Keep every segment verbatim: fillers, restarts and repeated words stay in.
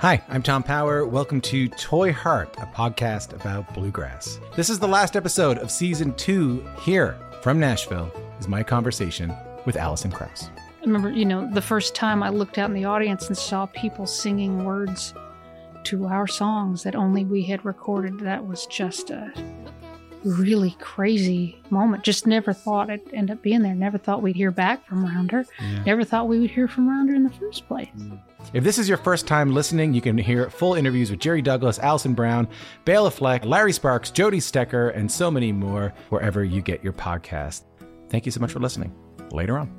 Hi, I'm Tom Power. Welcome to Toy Heart, a podcast about bluegrass. This is the last episode of season two. Here from Nashville is my conversation with Alison Krauss. I remember, you know, the first time I looked out in the audience and saw people singing words to our songs that only we had recorded. That was just a really crazy moment. Just never thought it'd end up being there. Never thought we'd hear back from Rounder. Yeah. Never thought we would hear from Rounder in the first place. If this is your first time listening, you can hear full interviews with Jerry Douglas, Alison Brown, Bela Fleck, Larry Sparks, Jody Stecker, and so many more wherever you get your podcast. Thank you so much for listening. Later on.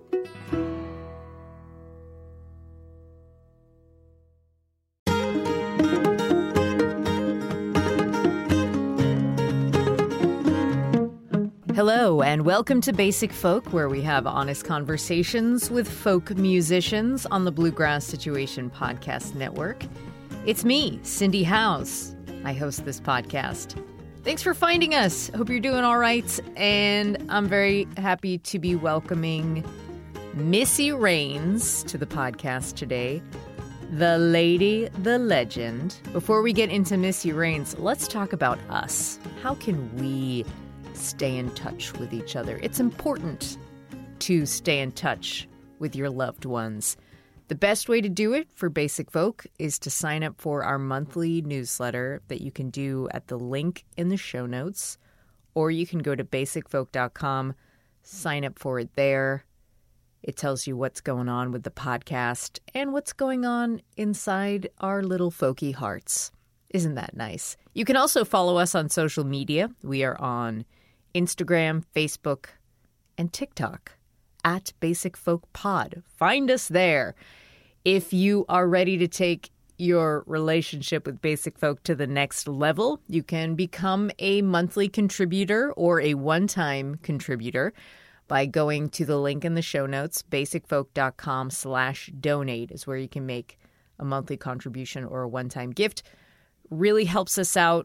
Hello, and welcome to Basic Folk, where we have honest conversations with folk musicians on the Bluegrass Situation Podcast Network. It's me, Cindy House. I host this podcast. Thanks for finding us. Hope you're doing all right. And I'm very happy to be welcoming Missy Raines to the podcast today. The lady, the legend. Before we get into Missy Raines, let's talk about us. How can we stay in touch with each other? It's important to stay in touch with your loved ones. The best way to do it for Basic Folk is to sign up for our monthly newsletter that you can do at the link in the show notes, or you can go to basic folk dot com, sign up for it there. It tells you what's going on with the podcast and what's going on inside our little folky hearts. Isn't that nice? You can also follow us on social media. We are on Instagram, Facebook, and TikTok at Basic Folk Pod. Find us there. If you are ready to take your relationship with Basic Folk to the next level, you can become a monthly contributor or a one-time contributor by going to the link in the show notes. basic folk dot com slash donate is where you can make a monthly contribution or a one-time gift. Really helps us out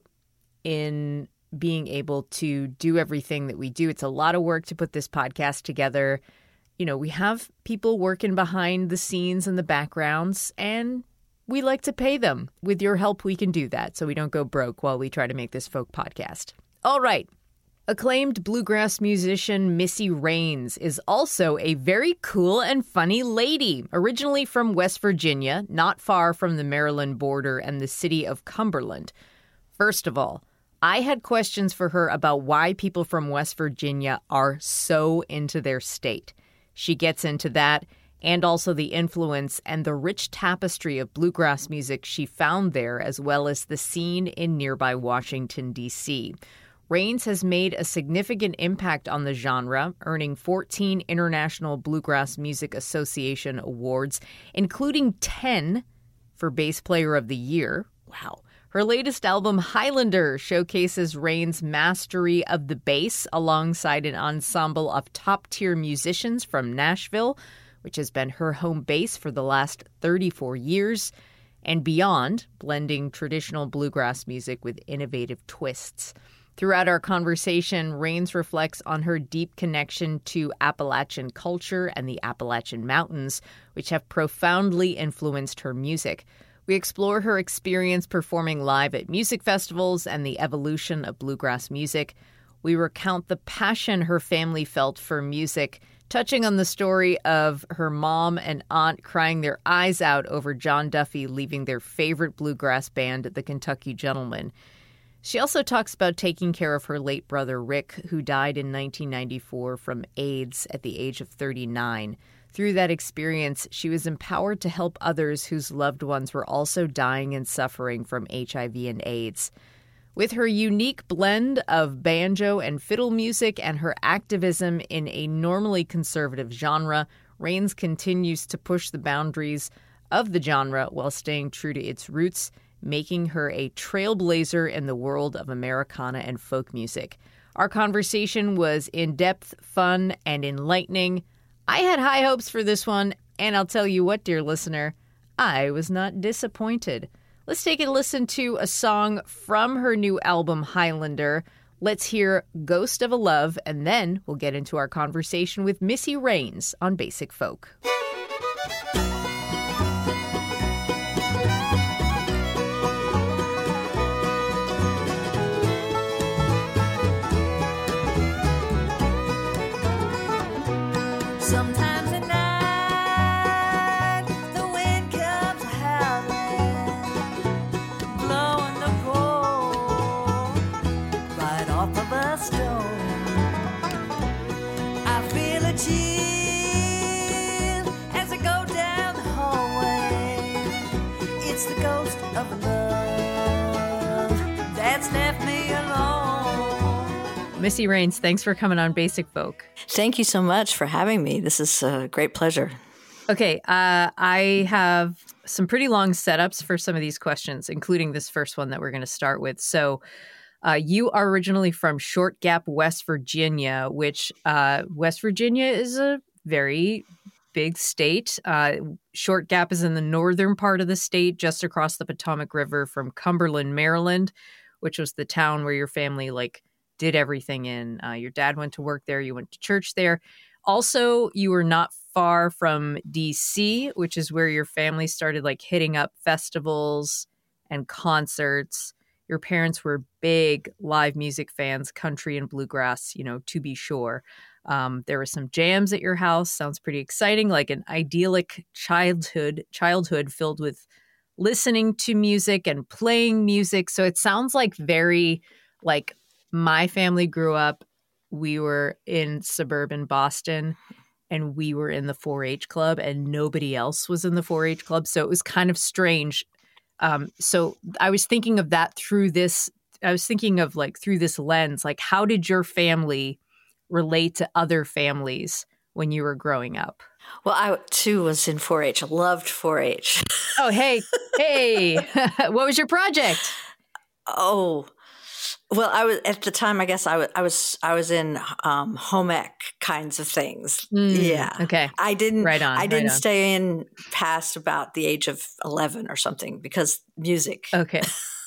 in being able to do everything that we do. It's a lot of work to put this podcast together. You know, we have people working behind the scenes and the backgrounds, and we like to pay them. With your help, we can do that so we don't go broke while we try to make this folk podcast. All right. Acclaimed bluegrass musician Missy Raines is also a very cool and funny lady. Originally from West Virginia, not far from the Maryland border and the city of Cumberland. First of all, I had questions for her about why people from West Virginia are so into their state. She gets into that, and also the influence and the rich tapestry of bluegrass music she found there, as well as the scene in nearby Washington, D C Raines has made a significant impact on the genre, earning fourteen International Bluegrass Music Association awards, including ten for Bass Player of the Year. Wow. Her latest album, Highlander, showcases Raines' mastery of the bass alongside an ensemble of top-tier musicians from Nashville, which has been her home base for the last thirty-four years, and beyond, blending traditional bluegrass music with innovative twists. Throughout our conversation, Raines reflects on her deep connection to Appalachian culture and the Appalachian Mountains, which have profoundly influenced her music. We explore her experience performing live at music festivals and the evolution of bluegrass music. We recount the passion her family felt for music, touching on the story of her mom and aunt crying their eyes out over John Duffy leaving their favorite bluegrass band, the Kentucky Gentlemen. She also talks about taking care of her late brother, Rick, who died in nineteen ninety-four from AIDS at the age of thirty-nine. Through that experience, she was empowered to help others whose loved ones were also dying and suffering from H I V and AIDS. With her unique blend of banjo and fiddle music and her activism in a normally conservative genre, Raines continues to push the boundaries of the genre while staying true to its roots, making her a trailblazer in the world of Americana and folk music. Our conversation was in-depth, fun, and enlightening. I had high hopes for this one, and I'll tell you what, dear listener, I was not disappointed. Let's take a listen to a song from her new album, Highlander. Let's hear Ghost of a Love, and then we'll get into our conversation with Missy Raines on Basic Folk. It's the ghost of love that's left me alone. Missy Raines, thanks for coming on Basic Folk. Thank you so much for having me. This is a great pleasure. Okay, uh, I have some pretty long setups for some of these questions, including this first one that we're going to start with. So uh, you are originally from Short Gap, West Virginia, which uh, West Virginia is a very big state. Uh, Short Gap is in the northern part of the state, just across the Potomac River from Cumberland, Maryland, which was the town where your family like did everything in. Uh, your dad went to work there. You went to church there. Also, you were not far from D C, which is where your family started like hitting up festivals and concerts. Your parents were big live music fans, country and bluegrass, you know, to be sure. Um, there were some jams at your house. Sounds pretty exciting, like an idyllic childhood, childhood filled with listening to music and playing music. So it sounds like very like my family grew up. We were in suburban Boston and we were in the four H club and nobody else was in the four H club. So it was kind of strange. Um, so I was thinking of that through this. I was thinking of like through this lens, like how did your family relate to other families when you were growing up? Well, I too was in four H. I loved four H. Oh, hey, hey, what was your project? Oh, well, I was at the time. I guess I was. I was. I was in um, home ec kinds of things. Mm, yeah. Okay. I didn't. Right on. I didn't right on. stay in past about the age of eleven or something because music. Okay.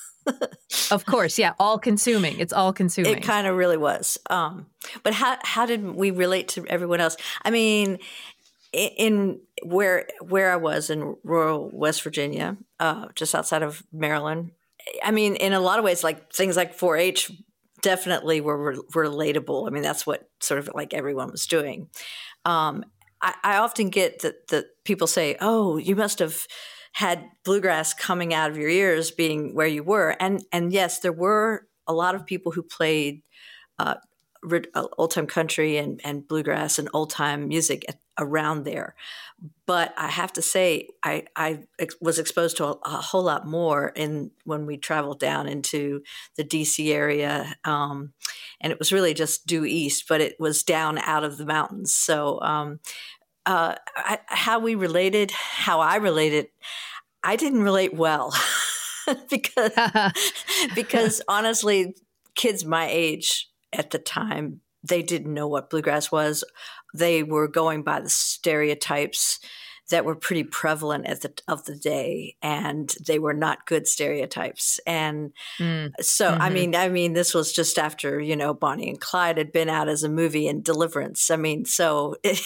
Of course, yeah. All consuming. It's all consuming. It kind of really was. Um, but how how did we relate to everyone else? I mean, in, in where where I was in rural West Virginia, uh, just outside of Maryland. I mean, in a lot of ways, like things like four H definitely were re- relatable. I mean, that's what sort of like everyone was doing. Um, I, I often get that, that people say, oh, you must have had bluegrass coming out of your ears being where you were. And and yes, there were a lot of people who played uh, old-time country and, and bluegrass and old-time music at, around there. But I have to say, I, I ex- was exposed to a, a whole lot more in when we traveled down into the D C area. Um, and it was really just due east, but it was down out of the mountains. So um, uh, I, how we related, how I related, I didn't relate well because, because honestly, kids my age at the time, they didn't know what bluegrass was. They were going by the stereotypes that were pretty prevalent at the of the day, and they were not good stereotypes. And mm. so, mm-hmm. I mean, I mean, this was just after, you know, Bonnie and Clyde had been out as a movie and Deliverance. I mean, so it,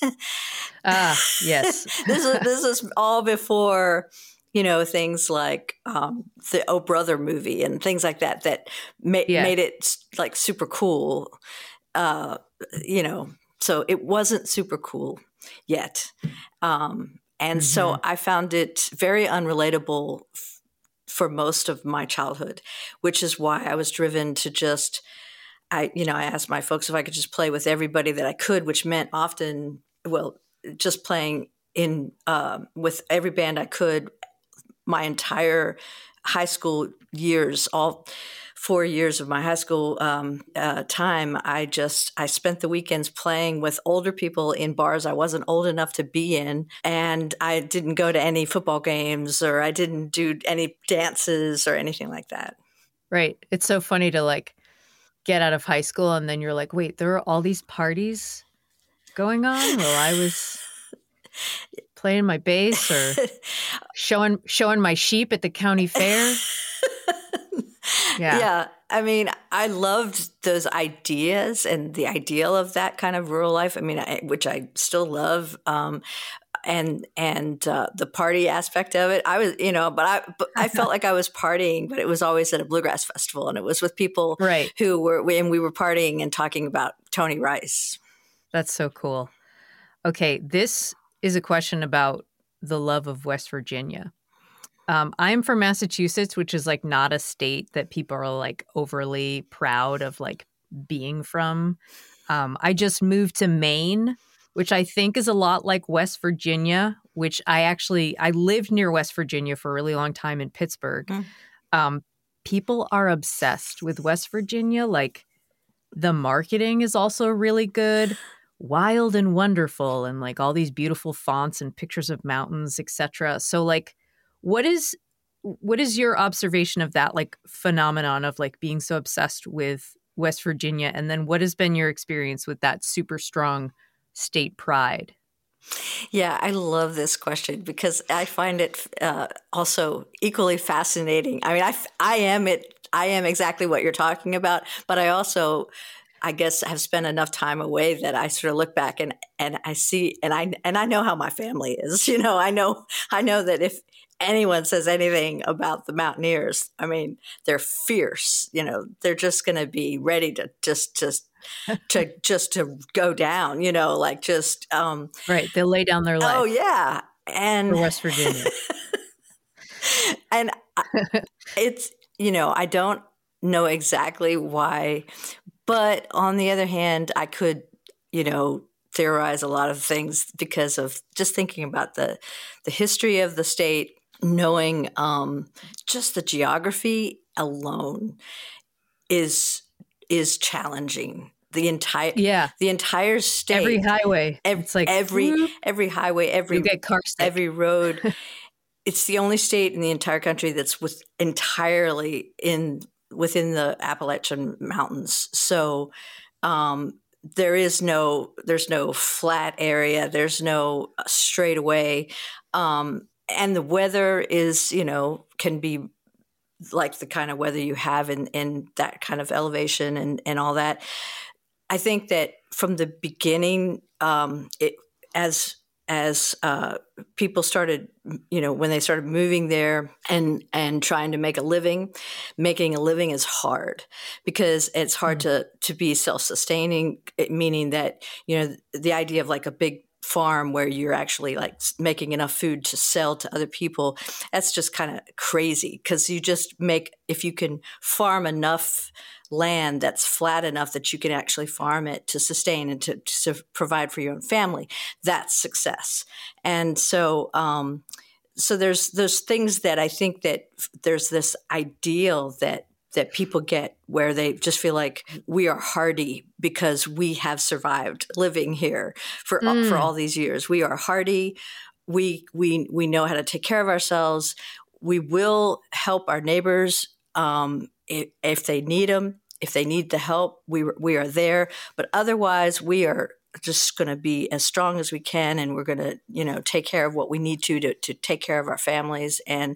ah, yes, this is this is all before, you know, things like um, the Oh Brother movie and things like that that ma- yeah. made it like super cool. Uh, you know, so it wasn't super cool yet. Um, and mm-hmm. so I found it very unrelatable f- for most of my childhood, which is why I was driven to just, I, you know, I asked my folks if I could just play with everybody that I could, which meant often, well, just playing in, uh, with every band I could my entire high school years, all four years of my high school um, uh, time. I just, I spent the weekends playing with older people in bars I wasn't old enough to be in. And I didn't go to any football games or I didn't do any dances or anything like that. Right. It's so funny to like get out of high school and then you're like, wait, there are all these parties going on while I was playing my bass or showing showing my sheep at the county fair. Yeah. Yeah. I mean, I loved those ideas and the ideal of that kind of rural life. I mean, I, which I still love. Um, and and uh, the party aspect of it, I was, you know, but I but I felt like I was partying, but it was always at a bluegrass festival, and it was with people right. who were, and we were partying and talking about Tony Rice. That's so cool. Okay, this is a question about the love of West Virginia. Um, I'm from Massachusetts, which is like not a state that people are like overly proud of like being from. Um, I just moved to Maine which I think is a lot like West Virginia, which I actually, I lived near West Virginia for a really long time in Pittsburgh. Mm. Um, people are obsessed with West Virginia. Like, the marketing is also really good, wild and wonderful, and like all these beautiful fonts and pictures of mountains, et cetera. So like, what is what is your observation of that like phenomenon of like being so obsessed with West Virginia? And then what has been your experience with that super strong state pride? Yeah, I love this question because I find it uh, also equally fascinating. I mean, I, I am it. I am exactly what you're talking about, but I also, I guess, have spent enough time away that I sort of look back and, and I see and I and I know how my family is. You know, I know I know that if anyone says anything about the Mountaineers, I mean, they're fierce. You know, they're just going to be ready to just just. to just to go down, you know, like just um right. They'll lay down their life. Oh yeah, and for West Virginia. And it's, you know, I don't know exactly why, but on the other hand, I could, you know, theorize a lot of things because of just thinking about the the history of the state, knowing um, just the geography alone is. is challenging. The entire yeah, the entire state, every highway, ev- it's like every whoop, every highway, every you get car sick. every road. It's the only state in the entire country that's with entirely in within the Appalachian Mountains. So um, there is no there's no flat area. There's no straightaway, um, and the weather is you know can be. Like the kind of weather you have in, in that kind of elevation and, and all that. I think that from the beginning, um, it, as as uh, people started, you know, when they started moving there and and trying to make a living, making a living is hard because it's hard mm-hmm. to to be self-sustaining, meaning that, you know, the idea of like a big farm where you're actually like making enough food to sell to other people, that's just kind of crazy because you just make, if you can farm enough land that's flat enough that you can actually farm it to sustain and to, to provide for your own family, that's success. And so um, so there's those things that I think that there's this ideal that that people get where they just feel like we are hardy because we have survived living here for mm. for all these years. We are hardy. We we we know how to take care of ourselves. We will help our neighbors um, if, if they need them. If they need the help, we we are there. But otherwise, we are just going to be as strong as we can, and we're going to you know take care of what we need to to to take care of our families and.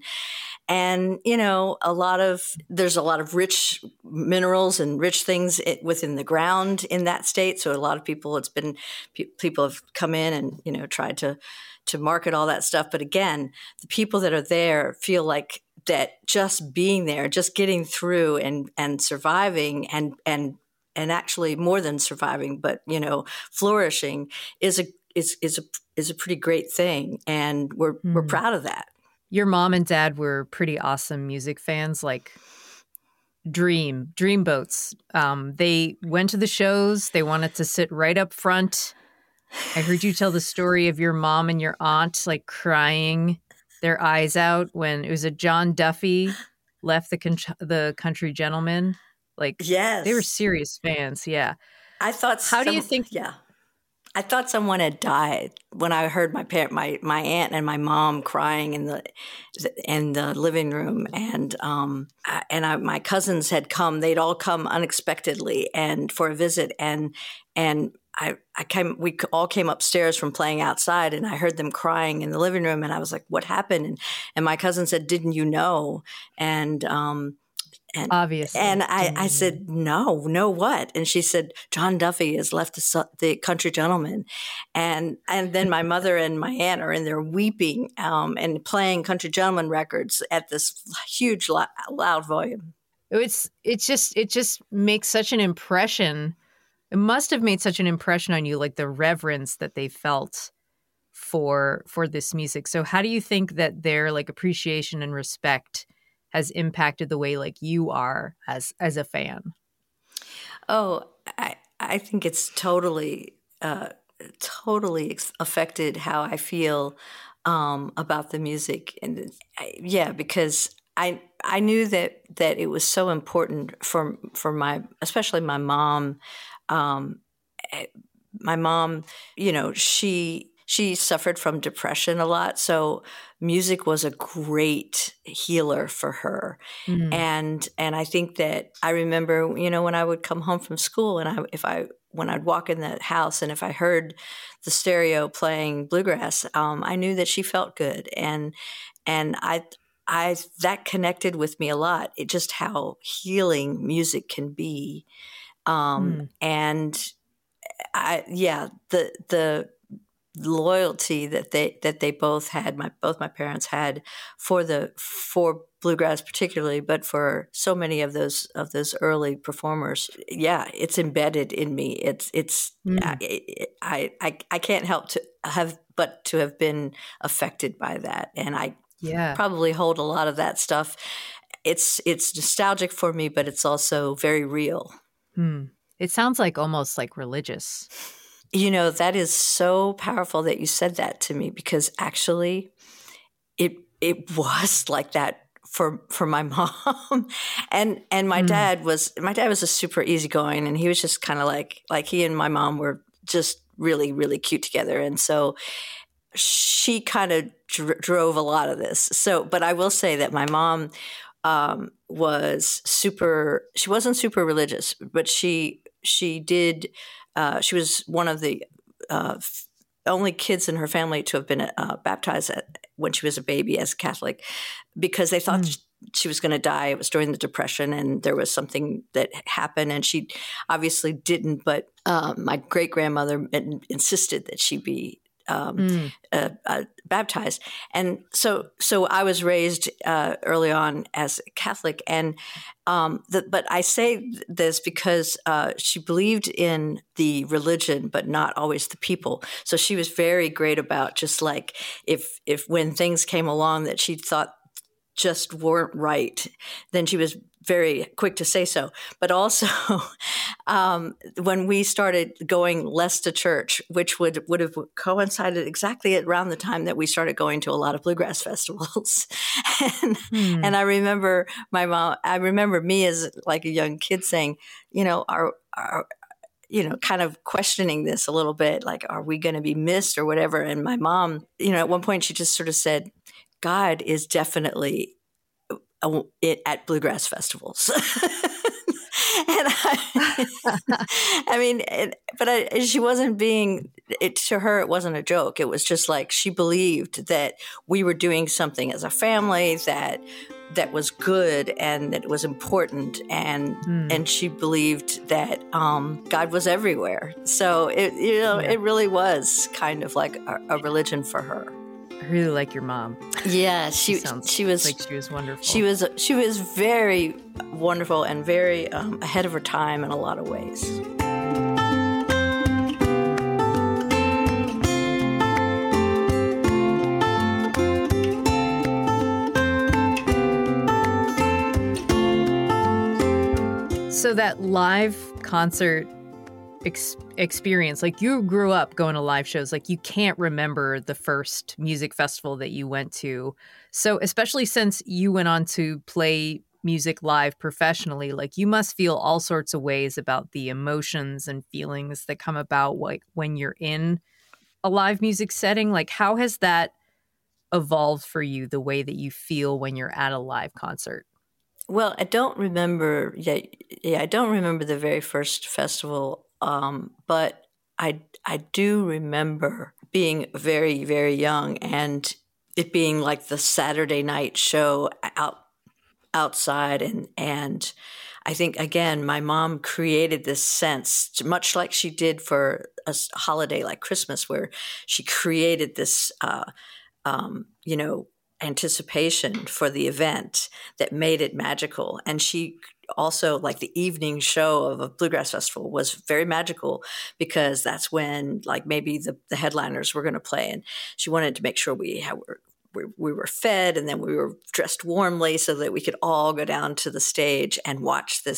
And, you know, a lot of, there's a lot of rich minerals and rich things within the ground in that state. So a lot of people, it's been, people have come in and, you know, tried to, to market all that stuff. But again, the people that are there feel like that just being there, just getting through and, and surviving and, and, and actually more than surviving, but, you know, flourishing is a, is, is a, is a pretty great thing. And we're, mm. we're proud of that. Your mom and dad were pretty awesome music fans, like Dream, Dreamboats. Um, they went to the shows. They wanted to sit right up front. I heard you tell the story of your mom and your aunt, like crying their eyes out when it was a John Duffy left the con- the Country Gentleman. Like, yes, they were serious fans. Yeah. I thought. How some, do you think? Yeah. I thought someone had died when I heard my parent, my my aunt and my mom crying in the in the living room, and um I, and I, my cousins had come. They'd all come unexpectedly and for a visit, and and I I came. We all came upstairs from playing outside, and I heard them crying in the living room, and I was like, "What happened?" And and my cousin said, "Didn't you know?" And um. And, Obviously. And I, I said, no, no what? And she said, John Duffy has left the, the Country Gentleman. And and then my mother and my aunt are in there weeping um, and playing Country Gentleman records at this huge, loud volume. It's it's just it just makes such an impression. It must have made such an impression on you, like the reverence that they felt for for this music. So how do you think that their like appreciation and respect has impacted the way like you are as as a fan? Oh, I I think it's totally uh, totally ex- affected how I feel um, about the music. And I, yeah, because I I knew that that it was so important for for my, especially my mom. Um, my mom, you know, she she suffered from depression a lot, so music was a great healer for her. Mm. And and I think that I remember, you know, when I would come home from school and I if I when I'd walk in the house and if I heard the stereo playing bluegrass, um, I knew that she felt good, and and I I that connected with me a lot. It just how healing music can be, um, Mm. and I yeah the the loyalty that they that they both had, my both my parents had for the for bluegrass particularly, but for so many of those of those early performers. Yeah, it's embedded in me. It's it's Mm. I, I I I can't help to have but to have been affected by that, and I Yeah. probably hold a lot of that stuff. It's it's nostalgic for me, but it's also very real. Hmm. It sounds like almost like religious. You know, that is so powerful that you said that to me, because actually it it was like that for for my mom. and and my Mm. dad was my dad was a super easygoing, and he was just kind of like like he and my mom were just really really cute together, and so she kind of dr- drove a lot of this. So, but I will say that my mom um, was super. She wasn't super religious, but she she did. Uh, she was one of the uh, f- only kids in her family to have been uh, baptized at, when she was a baby as a Catholic, because they thought Mm. she, she was going to die. It was during the Depression, and there was something that happened, and she obviously didn't. But um, my great grandmother insisted that she be um, Mm. uh, uh, baptized, and so so I was raised uh, early on as a Catholic, and um, the, but I say this because uh, she believed in the religion, but not always the people. So she was very great about just like if if when things came along that she thought just weren't right, then she was very quick to say so. But also, um, when we started going less to church, which would would have coincided exactly around the time that we started going to a lot of bluegrass festivals, and Hmm. and I remember my mom. I remember me as like a young kid saying, you know, our our you know, kind of questioning this a little bit, like, are we going to be missed or whatever? And my mom, you know, at one point she just sort of said, God is definitely uh, it, at bluegrass festivals. And I, I mean, it, but I, she wasn't being, it, to her, it wasn't a joke. It was just like she believed that we were doing something as a family that that was good and that it was important, and Hmm. and she believed that um, God was everywhere. So it you know Yeah. it really was kind of like a, a religion for her. I really like your mom. Yeah, she sounds she was like she was wonderful. she was she was very wonderful and very um, ahead of her time in a lot of ways. So that live concert ex- experience, like you grew up going to live shows, like you can't remember the first music festival that you went to. So especially since you went on to play music live professionally, like you must feel all sorts of ways about the emotions and feelings that come about like when you're in a live music setting. Like how has that evolved for you, the way that you feel when you're at a live concert? Well, I don't remember. Yeah, yeah, I don't remember the very first festival, um, but I I do remember being very very young and it being like the Saturday night show out outside, and and I think again my mom created this sense, much like she did for a holiday like Christmas, where she created this, uh, um, you know. anticipation for the event that made it magical. And she also, like the evening show of a bluegrass festival was very magical because that's when like maybe the, the headliners were going to play, and she wanted to make sure we had, we, we were fed and then we were dressed warmly so that we could all go down to the stage and watch this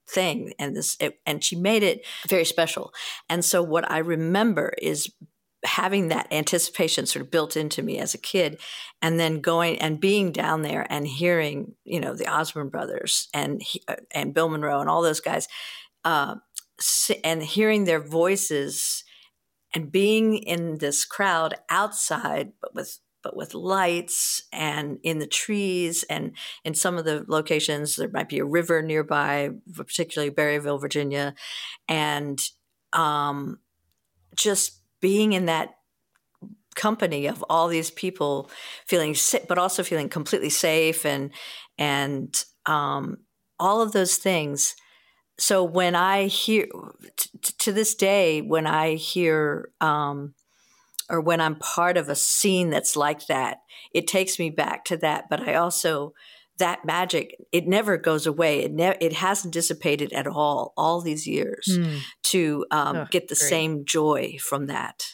thing, and this, it, and she made it very special. And so what I remember is having that anticipation sort of built into me as a kid, and then going and being down there and hearing, you know, the Osborne brothers and and Bill Monroe and all those guys, uh, and hearing their voices and being in this crowd outside, but with but with lights and in the trees, and in some of the locations there might be a river nearby, particularly Berryville, Virginia, and um, just being in that company of all these people, feeling sick, but also feeling completely safe, and and um, all of those things. So when I hear, t- to this day, when I hear, um, or when I'm part of a scene that's like that, it takes me back to that. But I also, that magic, it never goes away. It ne- it hasn't dissipated at all, all these years, mm. to um, oh, get the great. same joy from that.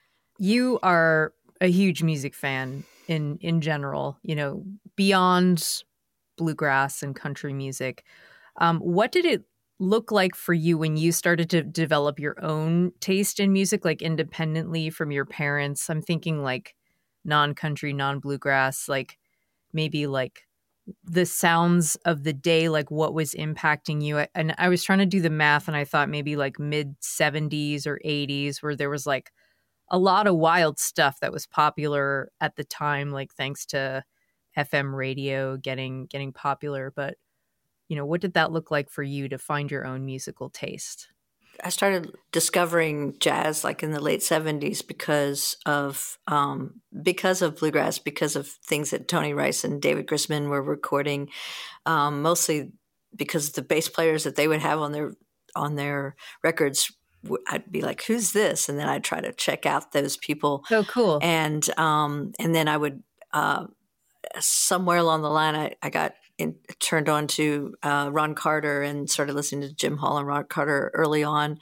You are a huge music fan in, in general, you know, beyond bluegrass and country music. Um, what did it look like for you when you started to develop your own taste in music, like independently from your parents? I'm thinking like non-country, non-bluegrass, like maybe like the sounds of the day, like what was impacting you. And I was trying to do the math, and I thought maybe like mid seventies or eighties, where there was like a lot of wild stuff that was popular at the time, like thanks to F M radio getting getting popular. But, you know, what did that look like for you to find your own musical taste? I started discovering jazz like in the late seventies because of um, because of bluegrass, because of things that Tony Rice and David Grisman were recording, um, mostly because the bass players that they would have on their on their records. I'd be like, who's this? And then I'd try to check out those people. Oh, cool. And um, and then I would, uh, somewhere along the line, I, I got in, turned on to uh, Ron Carter and started listening to Jim Hall and Ron Carter early on.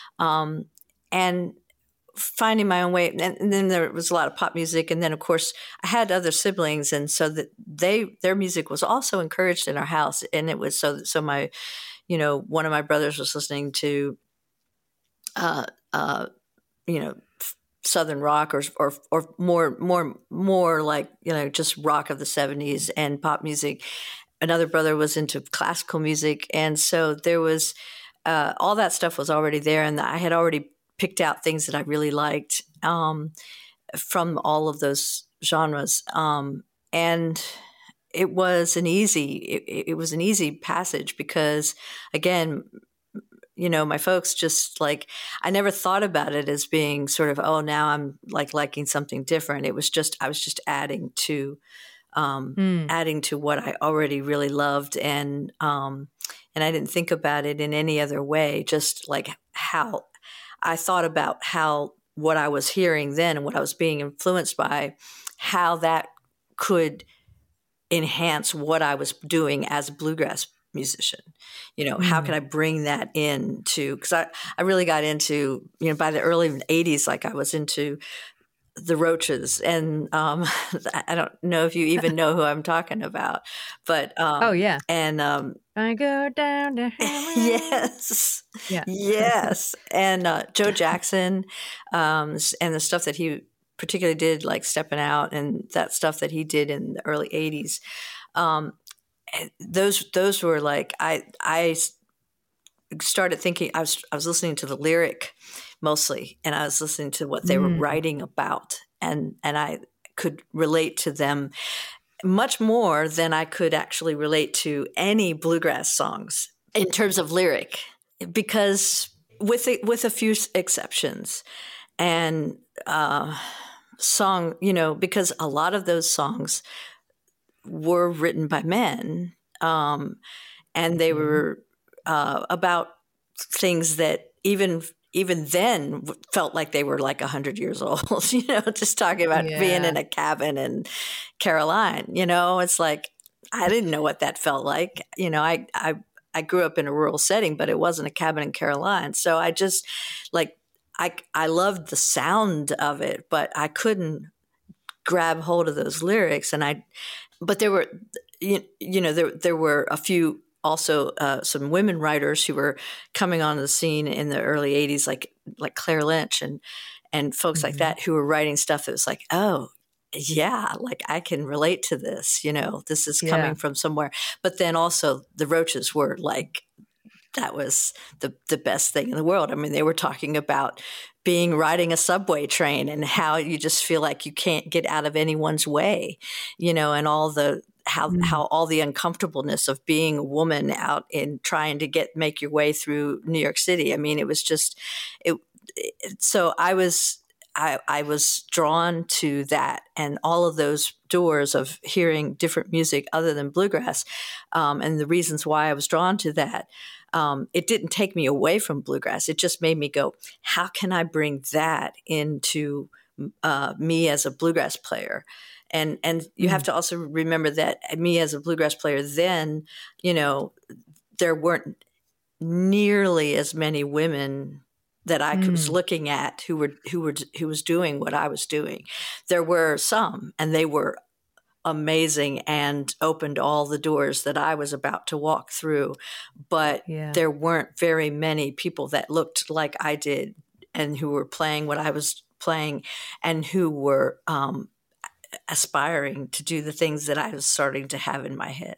Um, and finding my own way. And, and then there was a lot of pop music. And then, of course, I had other siblings. And so that they their music was also encouraged in our house. And it was so, so my, you know, one of my brothers was listening to Uh, uh, you know, Southern rock, or or or more more more like, you know, just rock of the seventies and pop music. Another brother was into classical music, and so there was uh, all that stuff was already there, and I had already picked out things that I really liked um, from all of those genres, um, and it was an easy it, it was an easy passage because, again, you know, my folks just like, I never thought about it as being sort of, oh, now I'm like liking something different. It was just, I was just adding to, um, mm. adding to what I already really loved. And, um, and I didn't think about it in any other way, just like how I thought about how what I was hearing then and what I was being influenced by, how that could enhance what I was doing as a bluegrass musician. You know, mm. how can I bring that into, because I, I really got into, you know, by the early eighties, like I was into the Roaches, and um, I don't know if you even know who I'm talking about, but um, oh yeah, and um, I go down to yes, yeah, yes, and uh, Joe Jackson, um, and the stuff that he particularly did, like Stepping Out, and that stuff that he did in the early eighties. Um, Those those were like I I started thinking I was I was listening to the lyric mostly, and I was listening to what they mm. were writing about, and and I could relate to them much more than I could actually relate to any bluegrass songs in terms of lyric, because with a, with a few exceptions, and uh, song, you know, because a lot of those songs were written by men, um, and they were uh, about things that even even then felt like they were like a hundred years old. You know, just talking about yeah. being in a cabin in Caroline. You know, it's like I didn't know what that felt like. You know, I I I grew up in a rural setting, but it wasn't a cabin in Caroline. So I just like I I loved the sound of it, but I couldn't grab hold of those lyrics, and I. But there were, you, you know, there there were a few also uh, some women writers who were coming onto the scene in the early eighties, like like Claire Lynch and and folks mm-hmm. like that, who were writing stuff that was like, oh, yeah, like I can relate to this, you know, this is coming yeah. from somewhere. But then also the Roaches were like, that was the, the best thing in the world. I mean, they were talking about being riding a subway train and how you just feel like you can't get out of anyone's way, you know, and all the how mm. how all the uncomfortableness of being a woman out in trying to get make your way through New York City. I mean, it was just it. it so I was. I, I was drawn to that, and all of those doors of hearing different music other than bluegrass, um, and the reasons why I was drawn to that. Um, it didn't take me away from bluegrass. It just made me go, how can I bring that into uh, me as a bluegrass player? And and you mm. have to also remember that me as a bluegrass player then, you know, there weren't nearly as many women that I mm. was looking at who were who were who was doing what I was doing. There were some, and they were amazing and opened all the doors that I was about to walk through. But yeah. there weren't very many people that looked like I did and who were playing what I was playing and who were um, aspiring to do the things that I was starting to have in my head.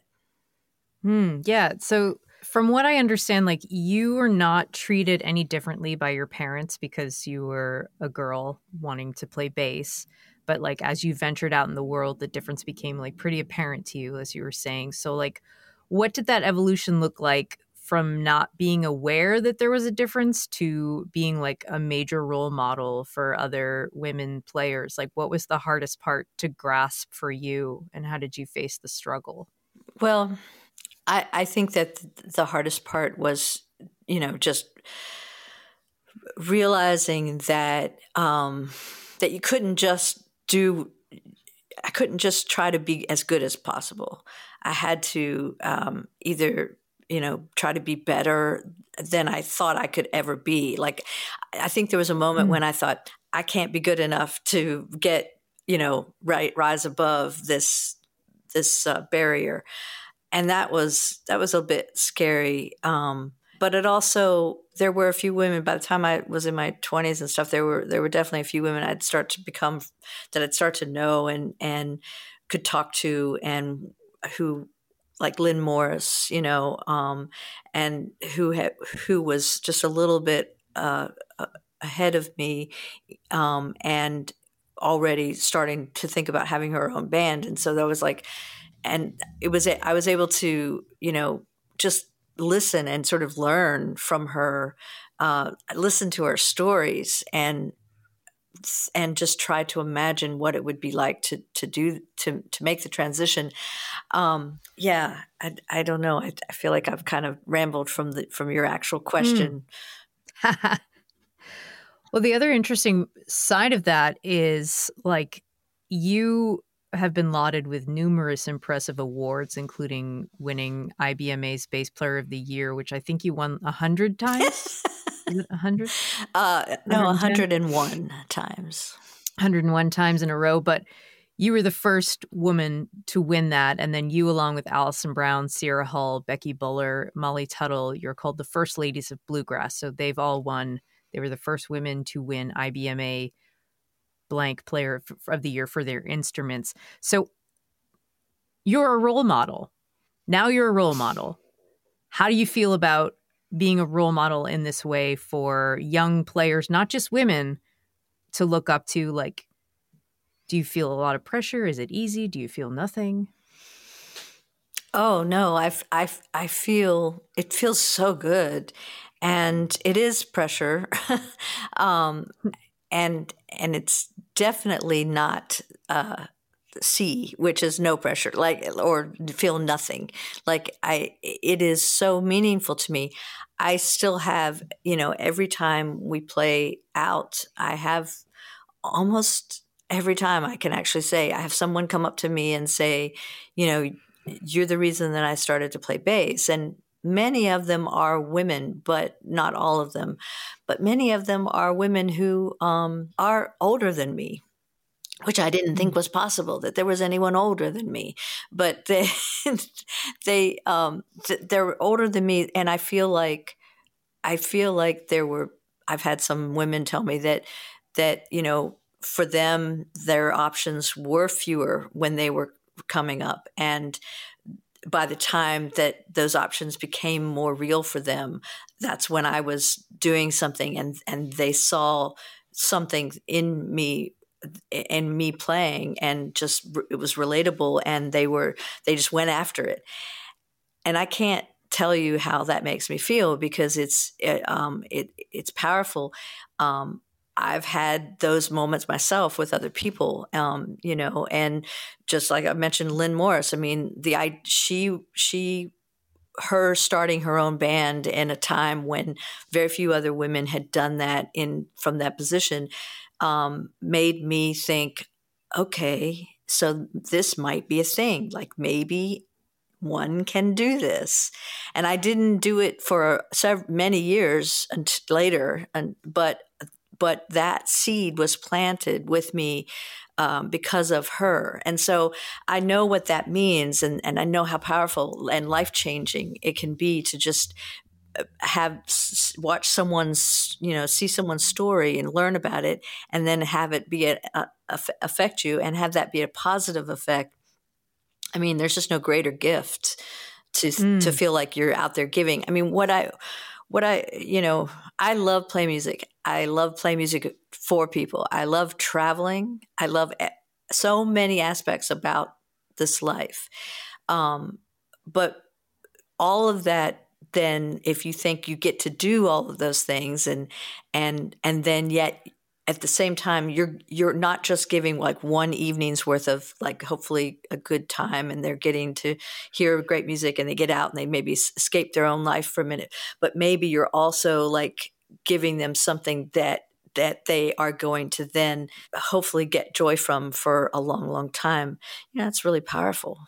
Mm, yeah. So from what I understand, like you were not treated any differently by your parents because you were a girl wanting to play bass. But like as you ventured out in the world, the difference became like pretty apparent to you, as you were saying. So like, what did that evolution look like from not being aware that there was a difference to being like a major role model for other women players? Like, what was the hardest part to grasp for you, and how did you face the struggle? Well, I, I think that the hardest part was, you know, just realizing that um, that you couldn't just do, I couldn't just try to be as good as possible. I had to um, either, you know, try to be better than I thought I could ever be. Like, I think there was a moment mm. when I thought, I can't be good enough to get, you know, right, rise above this, this uh, barrier. And that was, that was a bit scary. Um, but it also, there were a few women, by the time I was in my twenties and stuff, there were, there were definitely a few women I'd start to become, that I'd start to know and, and could talk to, and who, like Lynn Morris, you know, um, and who had, who was just a little bit uh, ahead of me, um, and already starting to think about having her own band. And so that was like, and it was, I was able to, you know, just listen and sort of learn from her, uh, listen to her stories, and and just try to imagine what it would be like to to do to to make the transition. Um, yeah, I, I don't know. I, I feel like I've kind of rambled from the from your actual question. Mm. Well, the other interesting side of that is like you have been lauded with numerous impressive awards, including winning I B M A's Bass Player of the Year, which I think you won a hundred times. Is it a hundred? Uh, no, a hundred and one times. A hundred and one times in a row. But you were the first woman to win that. And then you, along with Alison Brown, Sierra Hull, Becky Buller, Molly Tuttle, you're called the First Ladies of Bluegrass. So they've all won. They were the first women to win I B M A blank player of the year for their instruments. So you're a role model. Now you're a role model. How do you feel about being a role model in this way for young players, not just women, to look up to? Like, do you feel a lot of pressure? Is it easy? Do you feel nothing? Oh, no, I, I, I feel, it feels so good. And it is pressure. um, and, and it's definitely not, uh, C, which is no pressure, like, or feel nothing. Like I, it is so meaningful to me. I still have, you know, every time we play out, I have almost every time I can actually say, I have someone come up to me and say, you know, you're the reason that I started to play bass. And many of them are women, but not all of them. But many of them are women who um, are older than me. which I didn't think was possible, that there was anyone older than me. But they, they, um, they're older than me, and I feel like, I feel like there were. I've had some women tell me that, that you know, for them, their options were fewer when they were coming up, and by the time that those options became more real for them, that's when I was doing something, and and they saw something in me. And me playing, and just it was relatable, and they were they just went after it. And I can't tell you how that makes me feel, because it's it, um, it it's powerful. Um, I've had those moments myself with other people, um, you know, and just like I mentioned, Lynn Morris. I mean, the I she she. her starting her own band in a time when very few other women had done that in from that position, um, made me think, okay, so this might be a thing. Like maybe one can do this. And I didn't do it for several, many years until later, and but but that seed was planted with me Um, because of her. And so I know what that means, and, and I know how powerful and life-changing it can be to just have watch someone's, you know, see someone's story and learn about it, and then have it be a, a, affect you, and have that be a positive effect. I mean, there's just no greater gift to mm. to feel like you're out there giving. I mean, what I what I you know, I love play music. I love playing music for people. I love traveling. I love so many aspects about this life. Um, but all of that, then if you think you get to do all of those things, and and and then yet at the same time, you're you're not just giving like one evening's worth of like hopefully a good time, and they're getting to hear great music, and they get out and they maybe escape their own life for a minute. But maybe you're also like giving them something that that they are going to then hopefully get joy from for a long, long time. You know, it's really powerful.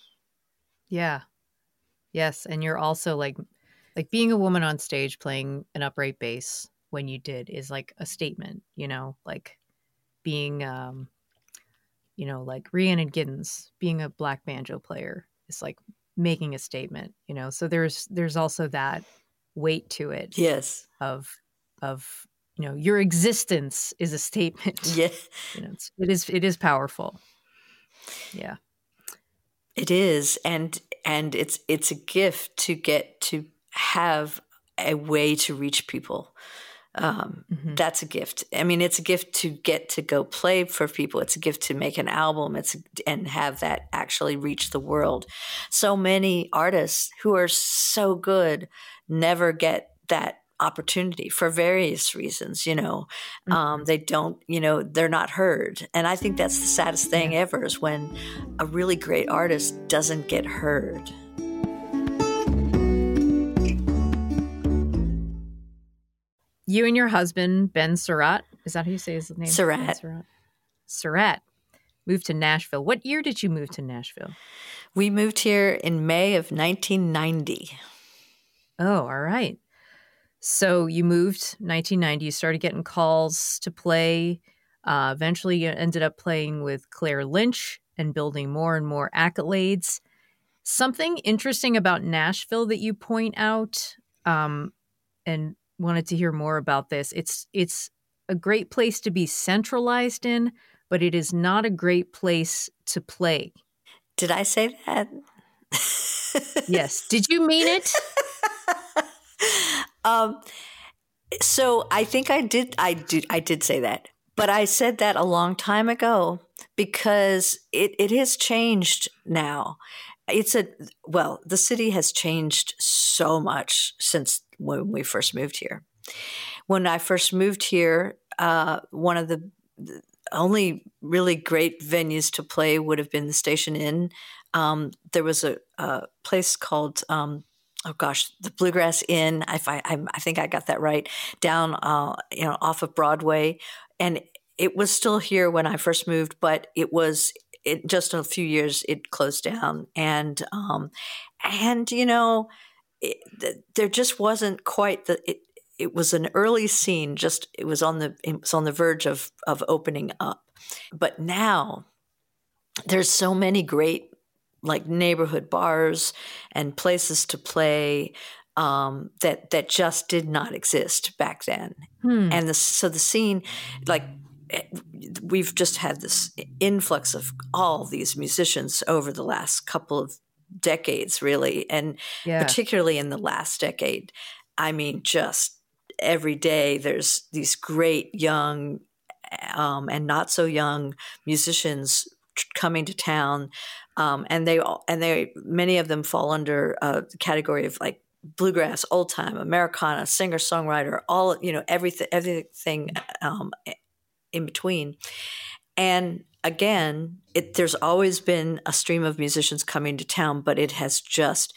Yeah. Yes. And you're also like, like being a woman on stage playing an upright bass when you did is like a statement, you know, like being, um, you know, like Rhiannon Giddens being a black banjo player is like making a statement, you know? So there's, there's also that weight to it. Yes. Of, of, you know, your existence is a statement. Yeah. You know, it's, it is, it is powerful. Yeah. It is. And, and it's, it's a gift to get to have a way to reach people. Um, mm-hmm. That's a gift. I mean, it's a gift to get to go play for people. It's a gift to make an album. It's and have that actually reach the world. So many artists who are so good never get that opportunity for various reasons. You know, mm-hmm. um, they don't. You know, they're not heard. And I think that's the saddest thing yeah. ever is when a really great artist doesn't get heard. You and your husband, Ben Surratt, is that how you say his name? Surratt. Surratt. Surratt moved to Nashville. What year did you move to Nashville? We moved here in May of nineteen ninety. Oh, all right. So you moved nineteen ninety. You started getting calls to play. Uh, eventually, you ended up playing with Claire Lynch and building more and more accolades. Something interesting about Nashville that you point out, um, and wanted to hear more about this. It's it's a great place to be centralized in, but it is not a great place to play. Did I say that? Yes. Did you mean it? um, so I think I did. I did. I did say that, but I said that a long time ago because it, it has changed now. It's a well, the city has changed so much since when we first moved here. When I first moved here, uh, one of the, the only really great venues to play would have been the Station Inn. Um, there was a, a place called, um, oh gosh, the Bluegrass Inn. If I, I, I think I got that right, down, uh, you know, off of Broadway, and it was still here when I first moved, but it was. It just in a few years it closed down, and um, and you know, it, the, there just wasn't quite the. It, it was an early scene. Just it was on the it was on the verge of of opening up, But now there's so many great like neighborhood bars and places to play um, that that just did not exist back then. Hmm. And the, so the scene, like we've just had this influx of all these musicians over the last couple of decades, really, and yeah. particularly in the last decade. I mean, just every day there's these great young um, and not so young musicians coming to town, um, and they all and they many of them fall under a category of like bluegrass, old time, Americana, singer songwriter, all you know, everything, everything um, in between. And again, it, there's always been a stream of musicians coming to town, but it has just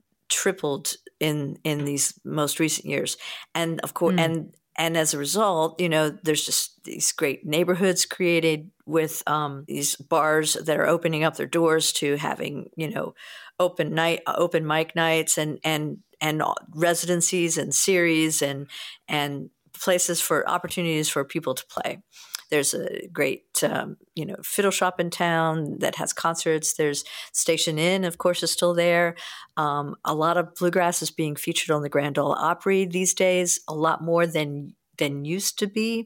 tripled in in these most recent years. And of course, mm. and and as a result, you know, there's just these great neighborhoods created with um, these bars that are opening up their doors to having, you know, open night, open mic nights, and and and residencies and series and and places for opportunities for people to play. There's a great, um, you know, fiddle shop in town that has concerts. There's Station Inn, of course, is still there. Um, a lot of bluegrass is being featured on the Grand Ole Opry these days, a lot more than than used to be.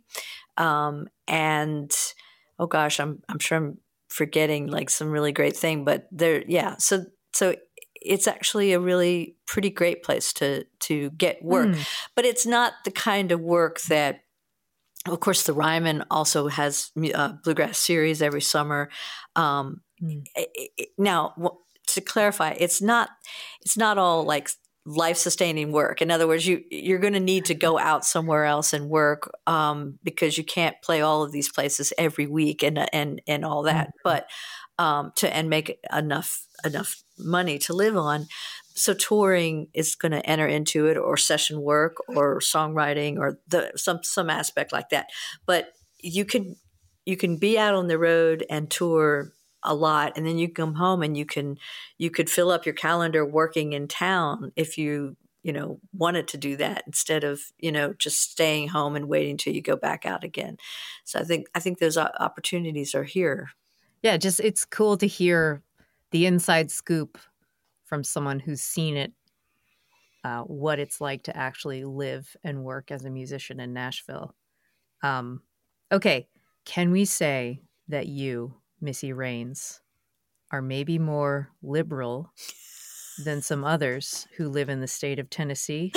Um, and oh gosh, I'm I'm sure I'm forgetting like some really great thing, but there, yeah. So so it's actually a really pretty great place to to get work, mm. but it's not the kind of work that. Of course, the Ryman also has a bluegrass series every summer. Um, mm. it, it, now, to clarify, it's not it's not all like life-sustaining work. In other words, you you're going to need to go out somewhere else and work um, because you can't play all of these places every week and and and all that. Mm. But um, to and make enough enough money to live on. So touring is going to enter into it, or session work, or songwriting, or the some some aspect like that. But you can you can be out on the road and tour a lot, and then you come home and you can you could fill up your calendar working in town if you you know wanted to do that instead of you know just staying home and waiting till you go back out again. So I think I think those opportunities are here. Yeah, just it's cool to hear the inside scoop from someone who's seen it, uh, what it's like to actually live and work as a musician in Nashville. Um, okay, can we say that you, Missy Raines, are maybe more liberal than some others who live in the state of Tennessee?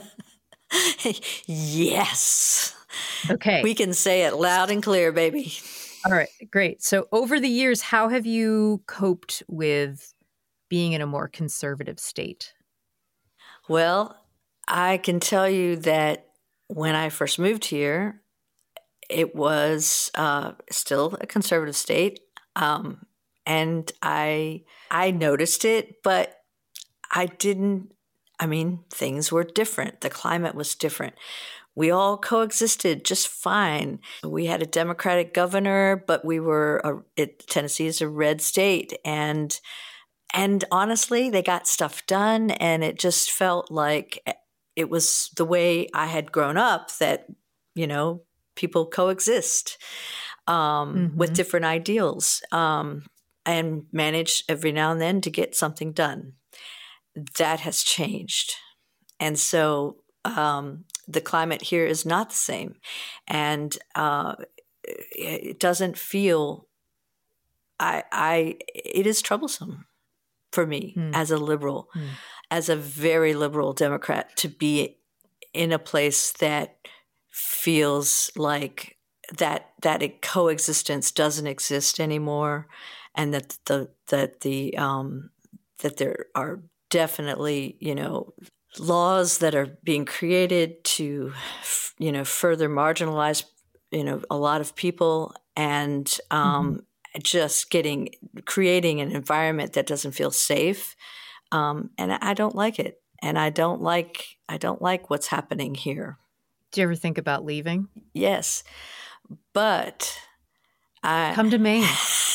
Yes. Okay. We can say it loud and clear, baby. All right, great. So over the years, how have you coped with being in a more conservative state? Well, I can tell you that when I first moved here, it was uh, still a conservative state, um, and I I noticed it, but I didn't. I mean, things were different. The climate was different. We all coexisted just fine. We had a Democratic governor, but we were a, it, Tennessee is a red state, and. And honestly, they got stuff done, and it just felt like it was the way I had grown up, that, you know, people coexist um, mm-hmm. with different ideals um, and manage every now and then to get something done. That has changed. And so um, the climate here is not the same. And uh, it doesn't feel, I, I, it is troublesome for me mm. as a liberal, mm. as a very liberal Democrat, to be in a place that feels like that that it, coexistence doesn't exist anymore, and that the that the um, that there are definitely you know laws that are being created to you know further marginalize you know a lot of people, and um, mm-hmm. just getting creating an environment that doesn't feel safe, um, and I don't like it, and I don't like I don't like what's happening here. Do you ever think about leaving? Yes, but I come to Maine.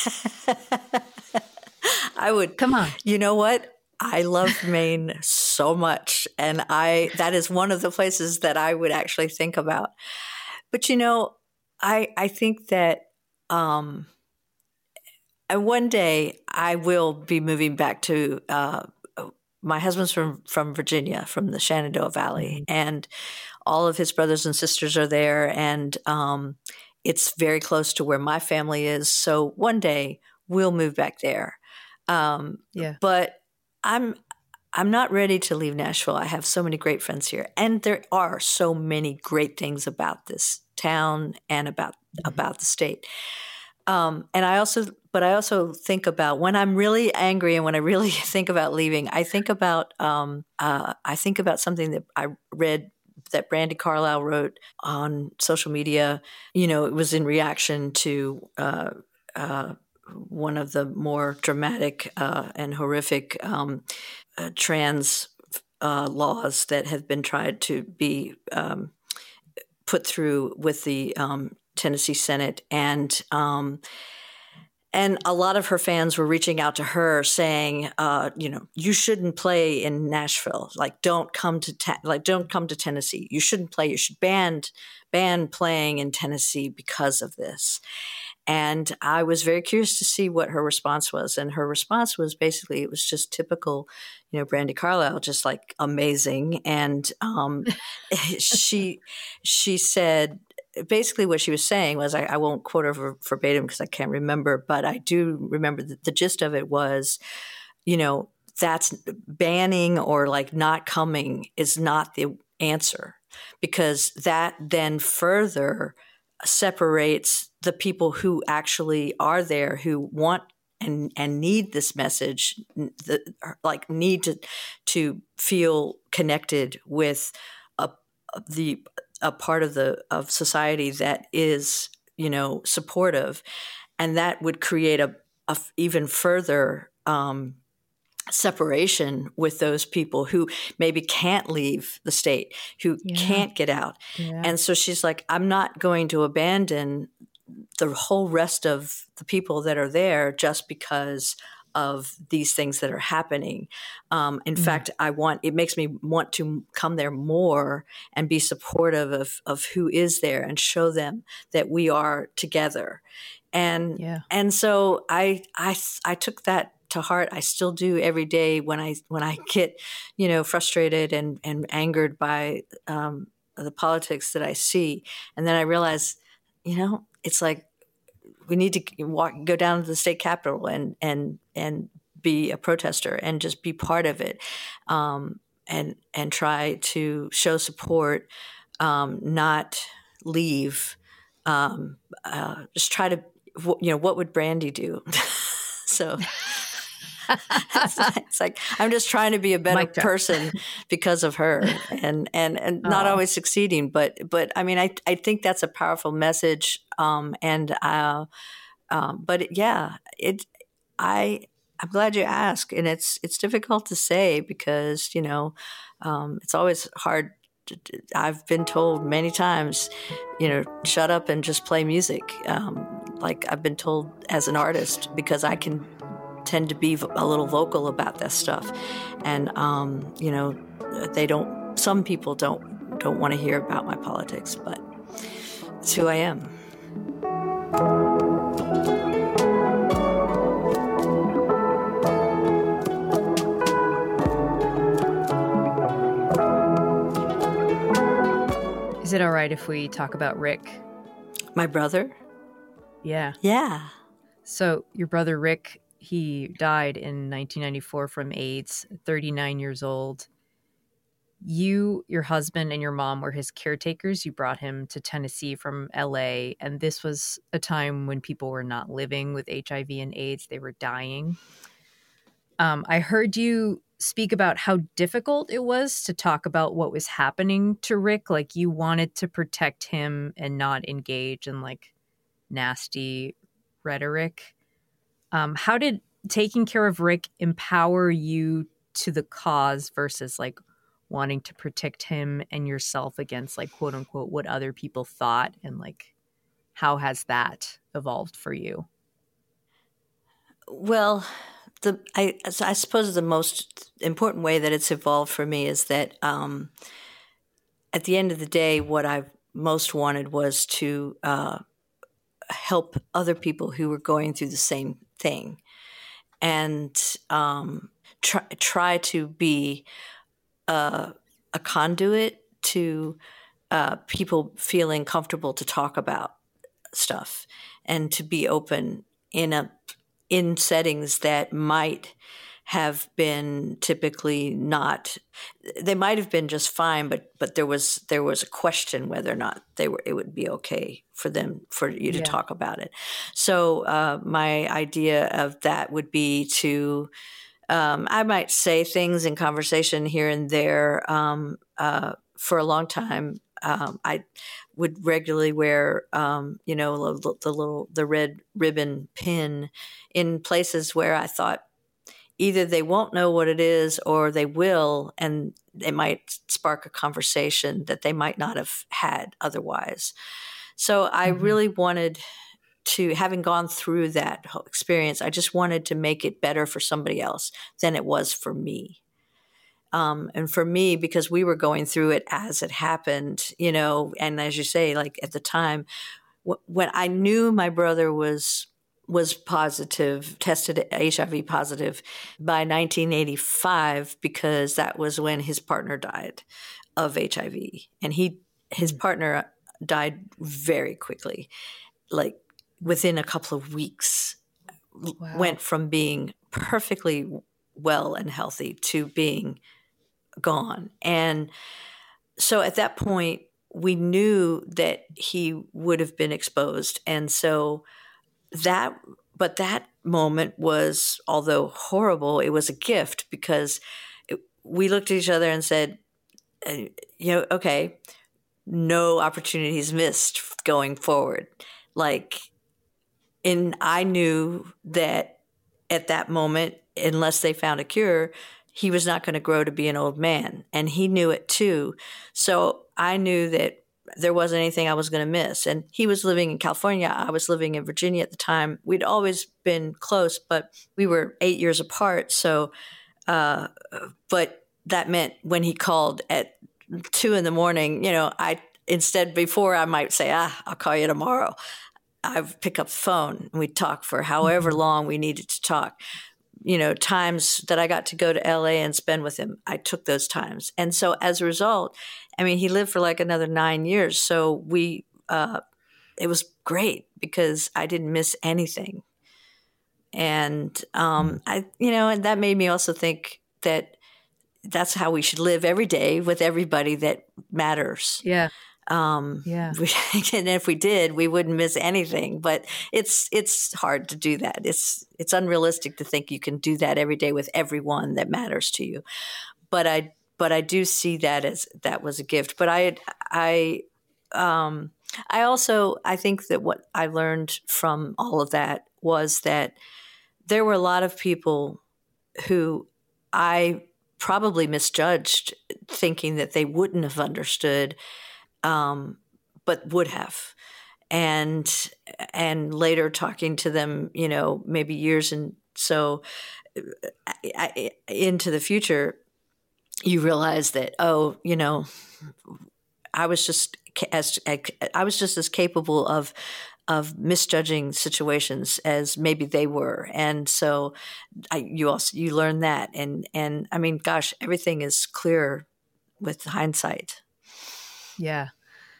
I would come on. You know what? I love Maine so much, and I that is one of the places that I would actually think about. But you know, I I think that um, and one day I will be moving back to. Uh, my husband's from from Virginia, from the Shenandoah Valley, mm-hmm. and all of his brothers and sisters are there, and um, it's very close to where my family is. So one day we'll move back there. Um, yeah, but I'm. I'm not ready to leave Nashville. I have so many great friends here, and there are so many great things about this town and about mm-hmm. about the state. Um, and I also, but I also think about when I'm really angry and when I really think about leaving. I think about um, uh, I think about something that I read that Brandi Carlile wrote on social media. You know, it was in reaction to. Uh, uh, one of the more dramatic uh, and horrific um, uh, trans uh, laws that have been tried to be um, put through with the um, Tennessee Senate. And um, and a lot of her fans were reaching out to her saying, uh, you know, you shouldn't play in Nashville. Like, don't come to te- like don't come to Tennessee. You shouldn't play. You should ban ban playing in Tennessee because of this. And I was very curious to see what her response was. And her response was basically, it was just typical, you know, Brandi Carlile, just like amazing. And um, she she said, basically what she was saying was, I, I won't quote her ver- verbatim because I can't remember, but I do remember that the gist of it was, you know, that's banning or like not coming is not the answer, because that then further separates the people who actually are there, who want and and need this message, the, like need to to feel connected with a the a part of the of society that is, you know, supportive, and that would create a, a even further um, separation with those people who maybe can't leave the state, who yeah. can't get out. Yeah. And so she's like, I'm not going to abandon the whole rest of the people that are there just because of these things that are happening. Um, in mm. fact, I want, it makes me want to come there more and be supportive of, of who is there and show them that we are together. And, yeah. and so I, I, I took that to heart. I still do every day when I when I get, you know, frustrated and, and angered by um, the politics that I see, and then I realize, you know, it's like we need to walk, go down to the state capitol and and and be a protester and just be part of it, um, and and try to show support, um, not leave. Um, uh, just try to, you know, what would Brandi do? So. It's like I'm just trying to be a better person because of her, and and and not oh. always succeeding, but but I mean I I think that's a powerful message, um, and uh, um, but it, yeah, it I I'm glad you asked, and it's it's difficult to say because you know um, it's always hard. I've been told many times, you know, shut up and just play music. Um, like I've been told as an artist, because I can tend to be a little vocal about this stuff, and um, you know, they don't. Some people don't don't want to hear about my politics, but it's who I am. Is it all right if we talk about Rick? My brother? Yeah. Yeah. So your brother Rick, he died in nineteen ninety-four from AIDS, thirty-nine years old. You, your husband, and your mom were his caretakers. You brought him to Tennessee from L A, and this was a time when people were not living with H I V and AIDS. They were dying. Um, I heard you speak about how difficult it was to talk about what was happening to Rick. Like you wanted to protect him and not engage in like nasty rhetoric. Um, how did taking care of Rick empower you to the cause versus like wanting to protect him and yourself against like quote unquote what other people thought, and like how has that evolved for you? Well, the I, I suppose the most important way that it's evolved for me is that um, at the end of the day, what I most wanted was to uh, help other people who were going through the same thing, and um, try try to be a, a conduit to uh, people feeling comfortable to talk about stuff and to be open in a in settings that might have been typically not, they might have been just fine, but but there was there was a question whether or not they were it would be okay for them for you to Yeah. talk about it. So uh, my idea of that would be to um, I might say things in conversation here and there. Um, uh, for a long time, um, I would regularly wear, um, you know, the, the little the red ribbon pin in places where I thought either they won't know what it is or they will, and it might spark a conversation that they might not have had otherwise. So I Mm-hmm. really wanted to, having gone through that whole experience, I just wanted to make it better for somebody else than it was for me. Um, and for me, because we were going through it as it happened, you know, and as you say, like at the time, wh- when I knew my brother was was positive, tested H I V positive by nineteen eighty-five, because that was when his partner died of H I V. And he his partner died very quickly, like within a couple of weeks, Wow. went from being perfectly well and healthy to being gone. And so at that point, we knew that he would have been exposed. And so that, but that moment was, although horrible, it was a gift, because it, we looked at each other and said, uh, you know, okay, no opportunities missed going forward. Like, and I knew that at that moment, unless they found a cure, he was not going to grow to be an old man. And he knew it too. So I knew that there wasn't anything I was going to miss. And he was living in California. I was living in Virginia at the time. We'd always been close, but we were eight years apart. So, uh, but that meant when he called at two in the morning, you know, I, instead, before I might say, ah, I'll call you tomorrow, I'd pick up the phone and we'd talk for however long we needed to talk. You know, times that I got to go to L A and spend with him, I took those times. And so as a result, I mean, he lived for like another nine years. So we, uh, it was great because I didn't miss anything. And, um, I, you know, and that made me also think that that's how we should live every day with everybody that matters. Yeah. Um, Yeah. we, and if we did, we wouldn't miss anything. But it's it's hard to do that. It's it's unrealistic to think you can do that every day with everyone that matters to you. But I but I do see that as that was a gift. But I I um, I also I think that what I learned from all of that was that there were a lot of people who I probably misjudged, thinking that they wouldn't have understood. Um, but would have, and and later talking to them, you know, maybe years and so I, I, into the future, you realize that, oh, you know, I was just as I was just as capable of of misjudging situations as maybe they were, and so I, you also you learn that, and and I mean, gosh, everything is clear with hindsight. Yeah.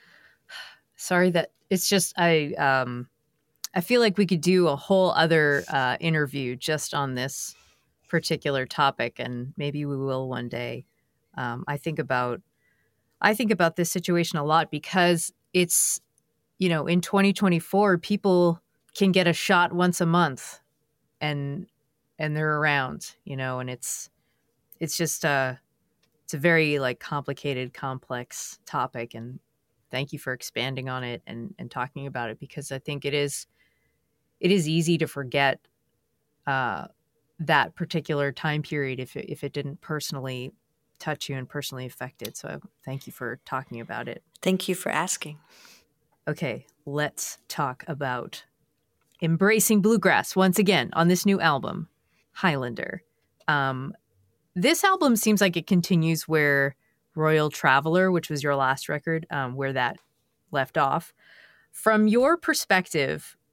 Sorry that it's just I um I feel like we could do a whole other uh, interview just on this particular topic, and maybe we will one day. Um, I think about I think about this situation a lot because it's, you know, in twenty twenty-four, people can get a shot once a month, and and they're around, you know, and it's it's just uh it's a very like complicated, complex topic, and thank you for expanding on it and, and talking about it, because I think it is it is easy to forget uh, that particular time period if it, if it didn't personally touch you and personally affect it. So thank you for talking about it. Thank you for asking. Okay, let's talk about embracing bluegrass once again on this new album, Highlander. Um, this album seems like it continues where Royal Traveler, which was your last record, um, where that left off. From your perspective,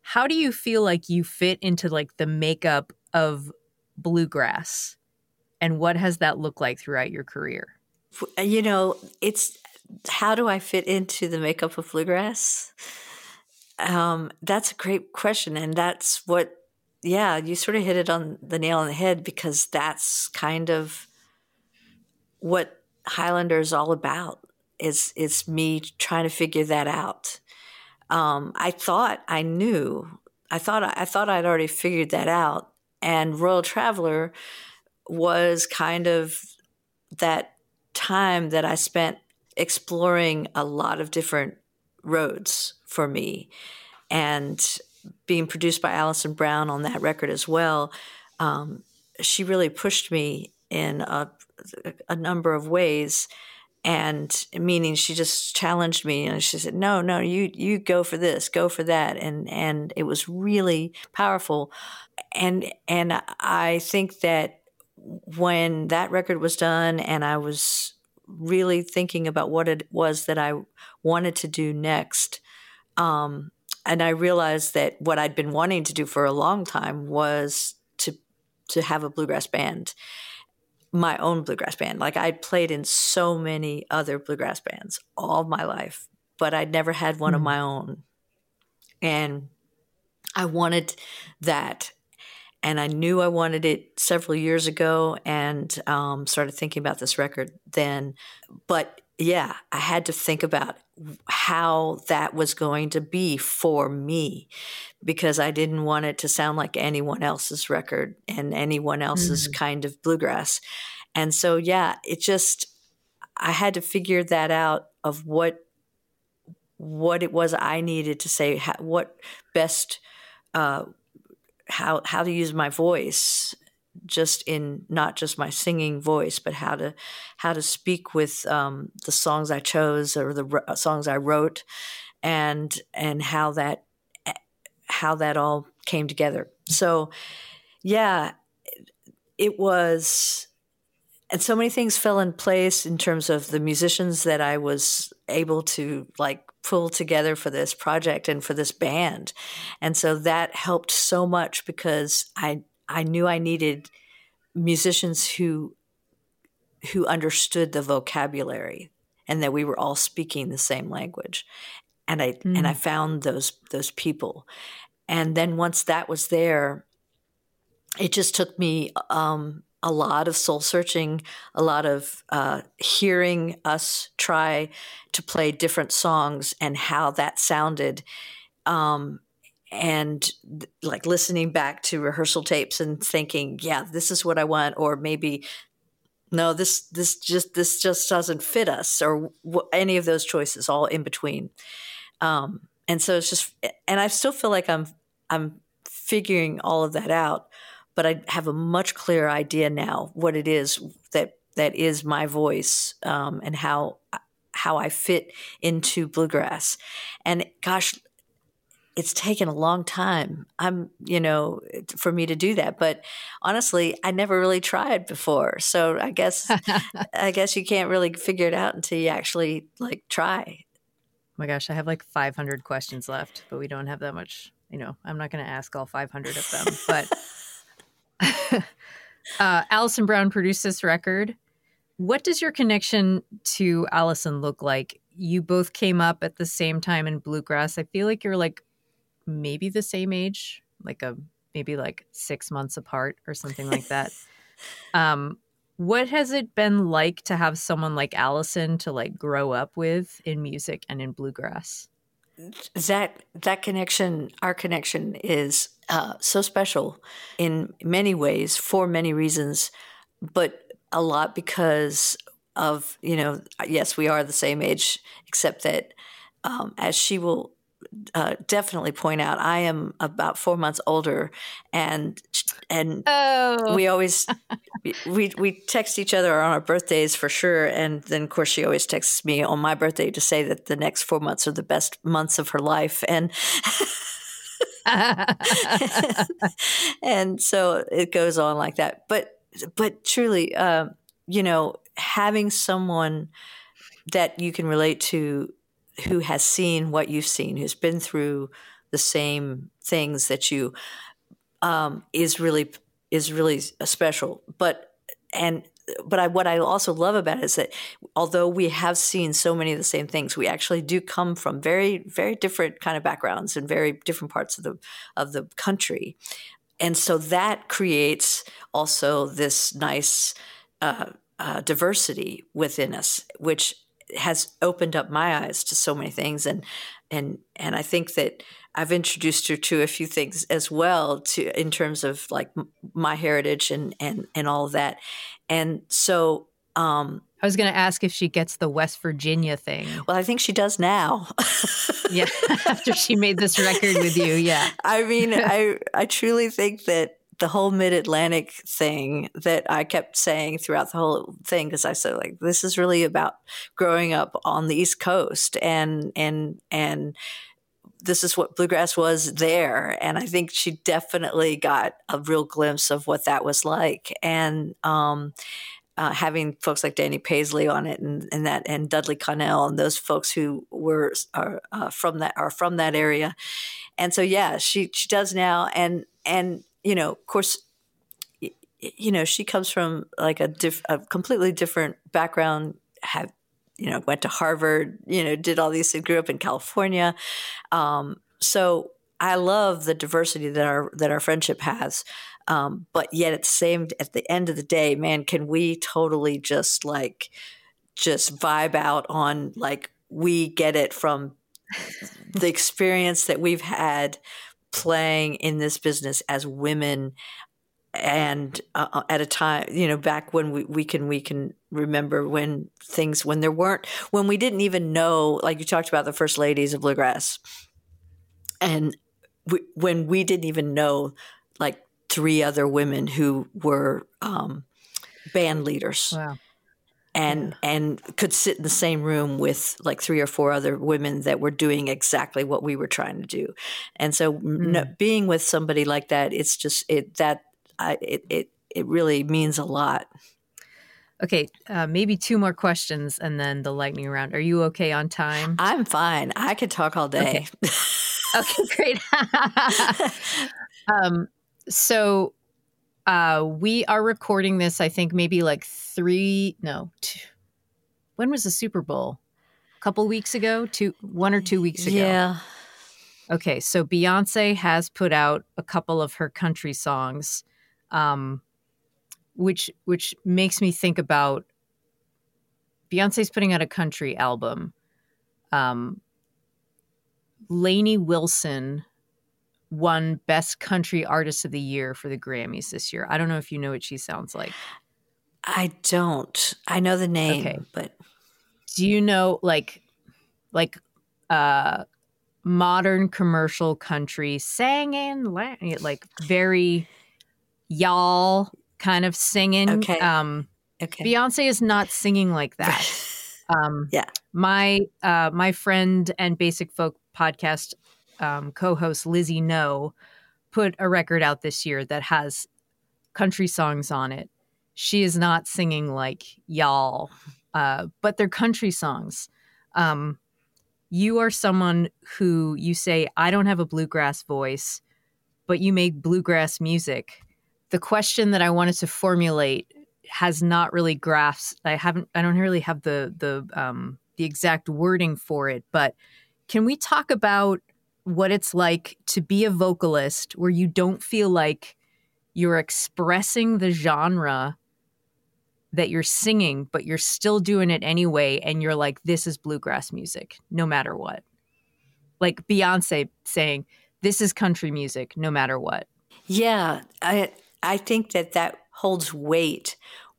how do you feel like you fit into like the makeup of bluegrass? And what has that looked like throughout your career? You know, it's how do I fit into the makeup of bluegrass? Um, that's a great question. And that's what, yeah, you sort of hit it on the nail on the head, because that's kind of what Highlander is all about. It's, it's me trying to figure that out. Um, I thought I knew. I thought I thought I'd already figured that out. And Royal Traveler was kind of that time that I spent exploring a lot of different roads for me. And being produced by Alison Brown on that record as well, um, she really pushed me in a, a number of ways. And meaning she just challenged me, and she said, no, no, you, you go for this, go for that. And, and it was really powerful. And, and I think that when that record was done and I was really thinking about what it was that I wanted to do next, um, and I realized that what I'd been wanting to do for a long time was to, to have a bluegrass band. My own bluegrass band. Like, I'd played in so many other bluegrass bands all my life, but I'd never had one mm-hmm. of my own. And I wanted that. And I knew I wanted it several years ago, and um, started thinking about this record then. But yeah, I had to think about how that was going to be for me, because I didn't want it to sound like anyone else's record and anyone else's mm-hmm. kind of bluegrass. And so, yeah, it just, I had to figure that out of what, what it was I needed to say, how, what best, uh, how, how to use my voice, just in not just my singing voice, but how to how to speak with um, the songs I chose or the r- songs I wrote, and and how that how that all came together. So, yeah, it was, and so many things fell in place in terms of the musicians that I was able to like pull together for this project and for this band, and so that helped so much, because I. I knew I needed musicians who who understood the vocabulary, and that we were all speaking the same language. And I mm. and I found those those people. And then once that was there, it just took me um, a lot of soul searching, a lot of uh, hearing us try to play different songs and how that sounded. Um, And like listening back to rehearsal tapes and thinking, yeah, this is what I want, or maybe no, this this just this just doesn't fit us, or w- any of those choices, all in between. Um, and so it's just, and I still feel like I'm I'm figuring all of that out, but I have a much clearer idea now what it is that that is my voice, um, and how how I fit into bluegrass. And gosh, it's taken a long time, I'm, you know, for me to do that. But honestly, I never really tried before. So I guess, I guess you can't really figure it out until you actually like try. Oh my gosh, I have like five hundred questions left, but we don't have that much, you know, I'm not going to ask all five hundred of them. But uh, Alison Brown produced this record. What does your connection to Alison look like? You both came up at the same time in bluegrass. I feel like you're like maybe the same age, like a maybe like six months apart or something like that. um, what has it been like to have someone like Alison to like grow up with in music and in bluegrass? That that connection, our connection, is uh, so special in many ways, for many reasons, but a lot because of, you know, yes, we are the same age, except that um, as she will Uh, definitely point out, I am about four months older, and and oh. we always we we text each other on our birthdays for sure, and then of course she always texts me on my birthday to say that the next four months are the best months of her life, and and so it goes on like that. But but truly, uh, you know, having someone that you can relate to, who has seen what you've seen, who's been through the same things that you um, is really is really special. But and but I, what I also love about it is that although we have seen so many of the same things, we actually do come from very very different kind of backgrounds and very different parts of the of the country, and so that creates also this nice uh, uh, diversity within us, which has opened up my eyes to so many things, and and and I think that I've introduced her to a few things as well, to in terms of like m- my heritage and and and all of that, and so um, I was going to ask if she gets the West Virginia thing. Well, I think she does now. Yeah, after she made this record with you, yeah. I mean, I I truly think that the whole Mid-Atlantic thing that I kept saying throughout the whole thing, because I said, like, this is really about growing up on the East Coast, and and and this is what bluegrass was there. And I think she definitely got a real glimpse of what that was like. And um, uh, having folks like Danny Paisley on it, and, and that, and Dudley Connell, and those folks who were are uh, from that are from that area. And so, yeah, she she does now, and and. You know, of course, you know, she comes from like a, diff, a completely different background, have, you know, went to Harvard, you know, did all these things, grew up in California. Um, so I love the diversity that our, that our friendship has. Um, but yet at the same, at the end of the day, man, can we totally just like, just vibe out on like, we get it from the experience that we've had playing in this business as women, and uh, at a time, you know, back when we, we can we can remember when things when there weren't when we didn't even know, like you talked about the first ladies of bluegrass, and we, when we didn't even know like three other women who were um, band leaders. Wow. And yeah. and could sit in the same room with like three or four other women that were doing exactly what we were trying to do. And so mm. no, being with somebody like that, it's just it that I, it it it really means a lot. Okay, uh, maybe two more questions and then the lightning round. Are you okay on time? I'm fine. I could talk all day. Okay, okay, great. um, so. Uh, we are recording this, I think maybe like three, no, two, when was the Super Bowl? A couple weeks ago, two, one or two weeks ago. Yeah. Okay. So Beyonce has put out a couple of her country songs, um, which, which makes me think about Beyonce's putting out a country album. Um, Lainey Wilson won Best Country Artist of the Year for the Grammys this year. I don't know if you know what she sounds like. I don't. I know the name, okay. But do you know like like uh, modern commercial country singing, like very y'all kind of singing? Okay. Um, okay. Beyonce is not singing like that. um, yeah. My uh, my friend and Basic Folk podcast Um, co-host Lizzie No put a record out this year that has country songs on it. She is not singing like y'all, uh, but they're country songs. Um, you are someone who you say, I don't have a bluegrass voice, but you make bluegrass music. The question that I wanted to formulate has not really grasped. I haven't. I don't really have the the um, the exact wording for it. But can we talk about what it's like to be a vocalist where you don't feel like you're expressing the genre that you're singing, but you're still doing it anyway. And you're like, this is bluegrass music, no matter what. Like Beyonce saying, this is country music, no matter what. Yeah. I, I think that that holds weight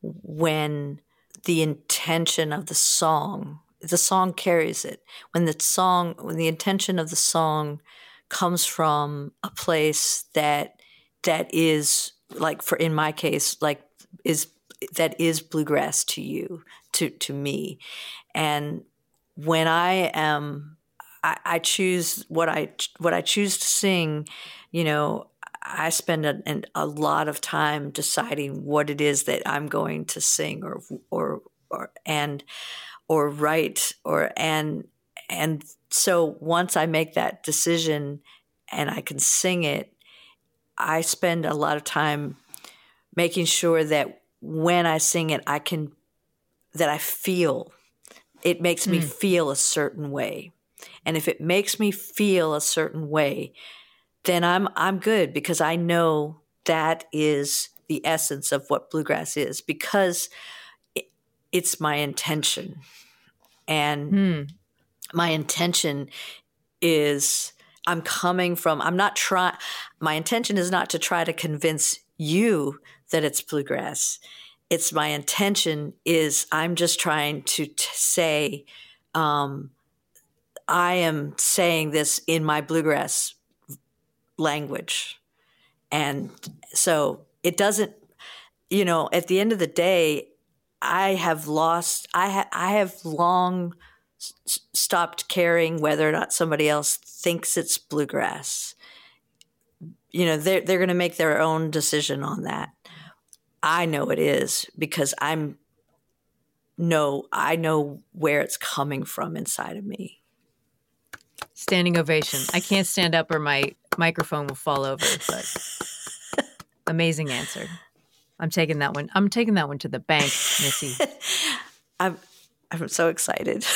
when the intention of the song the song carries it. When the song, when the intention of the song comes from a place that that is like, for in my case, like is that is bluegrass to you, to to me, and when I am, I, I choose what I what I choose to sing. You know, I spend a, a lot of time deciding what it is that I'm going to sing, or or or and. or write or and and so once I make that decision, and I can sing it, I spend a lot of time making sure that when I sing it, I can, that I feel, it makes mm. me feel a certain way. And if it makes me feel a certain way, then I'm I'm good, because I know that is the essence of what bluegrass is, because it, it's my intention. And mm. my intention is, I'm coming from, I'm not trying, my intention is not to try to convince you that it's bluegrass. It's my intention is I'm just trying to t- say, um, I am saying this in my bluegrass language. And so it doesn't, you know, at the end of the day, I have lost, I, ha- I have long s- stopped caring whether or not somebody else thinks it's bluegrass. You know, they're, they're going to make their own decision on that. I know it is, because I'm, no, I know where it's coming from inside of me. Standing ovation. I can't stand up or my microphone will fall over, but amazing answer. I'm taking that one. I'm taking that one to the bank, Missy. I'm I'm so excited.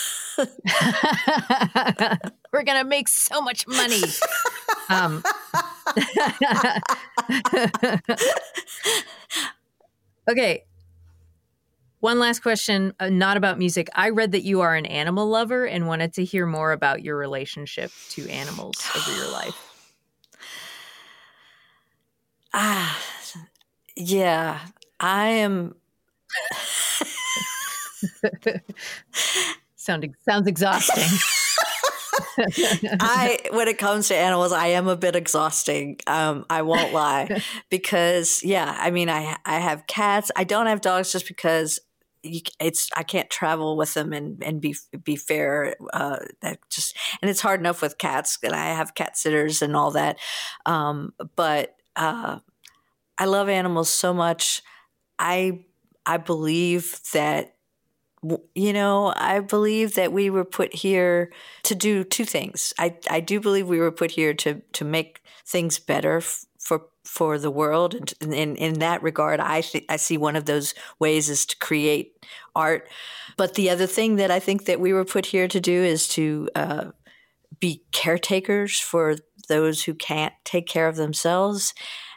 We're gonna make so much money. Um, okay. One last question, uh, not about music. I read that you are an animal lover and wanted to hear more about your relationship to animals over your life. Ah, yeah, I am. Sound, sounds exhausting. I, when it comes to animals, I am a bit exhausting. Um, I won't lie, because yeah, I mean, I I have cats. I don't have dogs just because you, it's I can't travel with them and, and be be fair. Uh, that just and it's hard enough with cats, and I have cat sitters and all that. Um, but uh, I love animals so much. I I believe that. You know, I believe that we were put here to do two things. I, I do believe we were put here to to make things better f- for for the world, and in in that regard, I th- I see one of those ways is to create art. But the other thing that I think that we were put here to do is to uh, be caretakers for those who can't take care of themselves,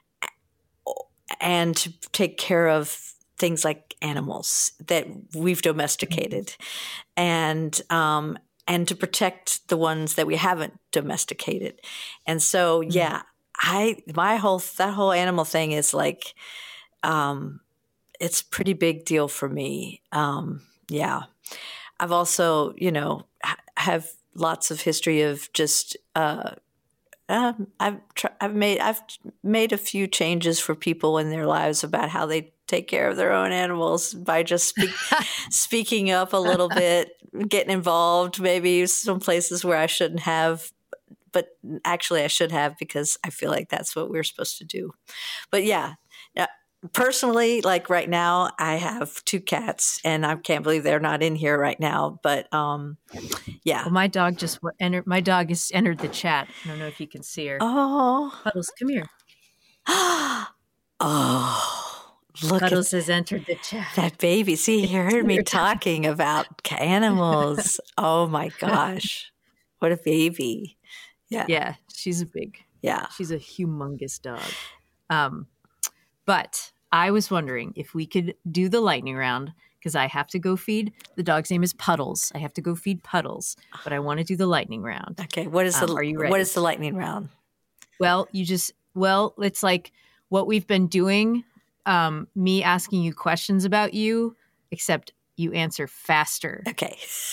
and to take care of things like animals that we've domesticated, and um, and to protect the ones that we haven't domesticated. And so, yeah, I my whole that whole animal thing is like, um, it's a pretty big deal for me. Um, yeah, I've also, you know, have lots of history of just. Uh, Um, I've tr- I've made I've made a few changes for people in their lives about how they take care of their own animals by just speak, speaking up a little bit, getting involved, maybe some places where I shouldn't have, but actually I should have, because I feel like that's what we're supposed to do. But yeah, yeah. Personally, like right now, I have two cats, and I can't believe they're not in here right now. But um, yeah, well, my dog just entered. My dog has entered the chat. I don't know if you can see her. Oh, Puddles, come here. Oh, look! Puddles at has entered the chat. That baby. See, you heard me talking about animals. Oh my gosh, what a baby! Yeah, yeah, she's a big. Yeah, she's a humongous dog. Um. But I was wondering if we could do the lightning round, because I have to go feed, the dog's name is Puddles. I have to go feed Puddles, but I want to do the lightning round. Okay. What is the, um, are you ready? What is the lightning round? Well, you just, well, it's like what we've been doing, um, me asking you questions about you, except you answer faster. Okay.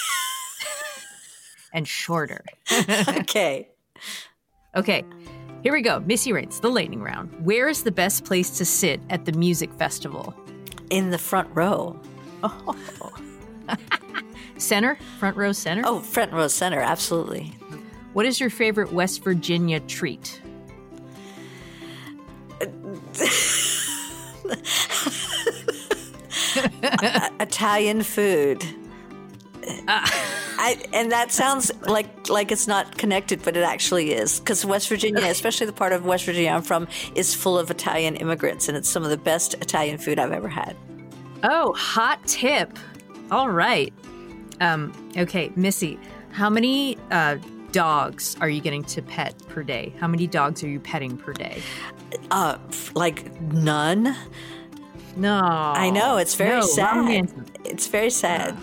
And shorter. Okay. Okay. Here we go. Missy Raines, the lightning round. Where is the best place to sit at the music festival? In the front row. Oh. Center? Front row center? Oh, front row center. Absolutely. What is your favorite West Virginia treat? Italian food. Uh. I, and that sounds like like it's not connected, but it actually is. Because West Virginia, especially the part of West Virginia I'm from, is full of Italian immigrants, and it's some of the best Italian food I've ever had. Oh, hot tip. All right. Um, okay, Missy, how many uh, dogs are you getting to pet per day? How many dogs are you petting per day? Uh, like none. No. I know. It's very no, sad. It's very sad.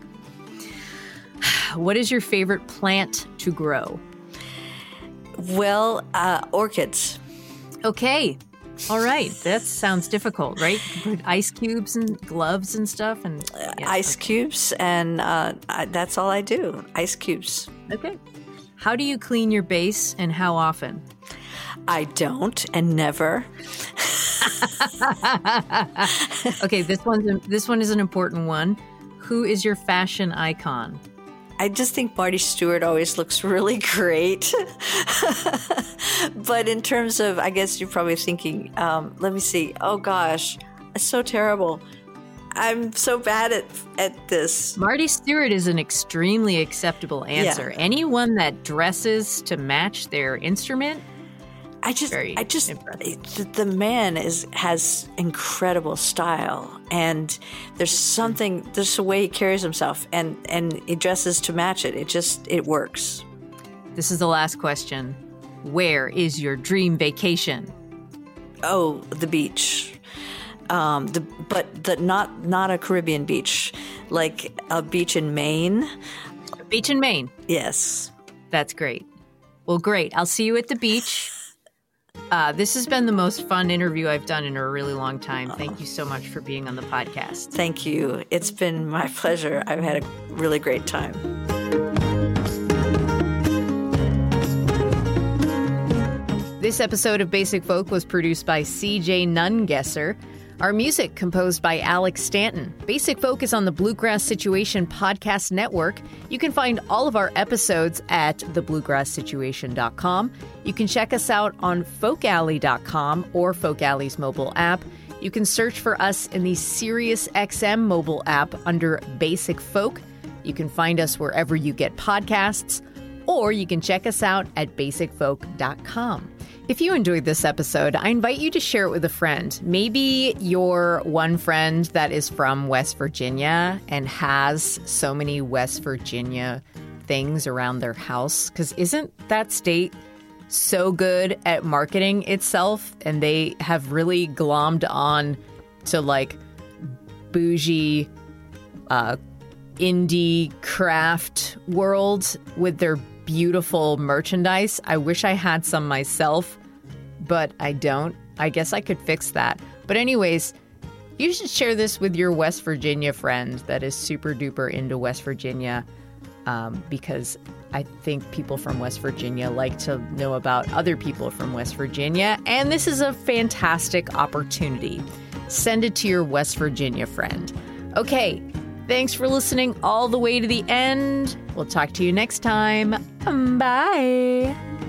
What is your favorite plant to grow? Well, uh, orchids. Okay. All right. That sounds difficult, right? Put ice cubes and gloves and stuff. and yeah, uh, Ice okay. cubes, and uh, I, that's all I do. Ice cubes. Okay. How do you clean your bass and how often? I don't, and never. Okay, this one's this one is an important one. Who is your fashion icon? I just think Marty Stewart always looks really great. But in terms of, I guess you're probably thinking, um, let me see. Oh gosh, it's so terrible. I'm so bad at at this. Marty Stewart is an extremely acceptable answer. Yeah. Anyone that dresses to match their instrument, I just, Very I just, impressive. the, the man is has incredible style, and there's something, there's a way he carries himself, and and he dresses to match it. It just, it works. this is the last question. Where is your dream vacation? Oh, the beach, um, the but the not not a Caribbean beach, like a beach in Maine. Beach in Maine. Yes. That's great. Well, great. I'll see you at the beach. Uh, this has been the most fun interview I've done in a really long time. Thank you so much for being on the podcast. Thank you. It's been my pleasure. I've had a really great time. This episode of Basic Folk was produced by C J Nungesser. Our music composed by Alex Stanton. Basic Folk is on the Bluegrass Situation Podcast Network. You can find all of our episodes at the bluegrass situation dot com. You can check us out on folk alley dot com or Folk Alley's mobile app. You can search for us in the Sirius X M mobile app under Basic Folk. You can find us wherever you get podcasts, or you can check us out at basic folk dot com. If you enjoyed this episode, I invite you to share it with a friend. Maybe your one friend that is from West Virginia and has so many West Virginia things around their house. Because isn't that state so good at marketing itself? And they have really glommed on to like bougie, uh, indie craft world with their beautiful merchandise. I wish I had some myself, but I don't. I guess I could fix that. But anyways, you should share this with your West Virginia friend that is super duper into West Virginia, um, because I think people from West Virginia like to know about other people from West Virginia, and this is a fantastic opportunity. Send it to your West Virginia friend. Okay, thanks for listening all the way to the end. We'll talk to you next time. Bye.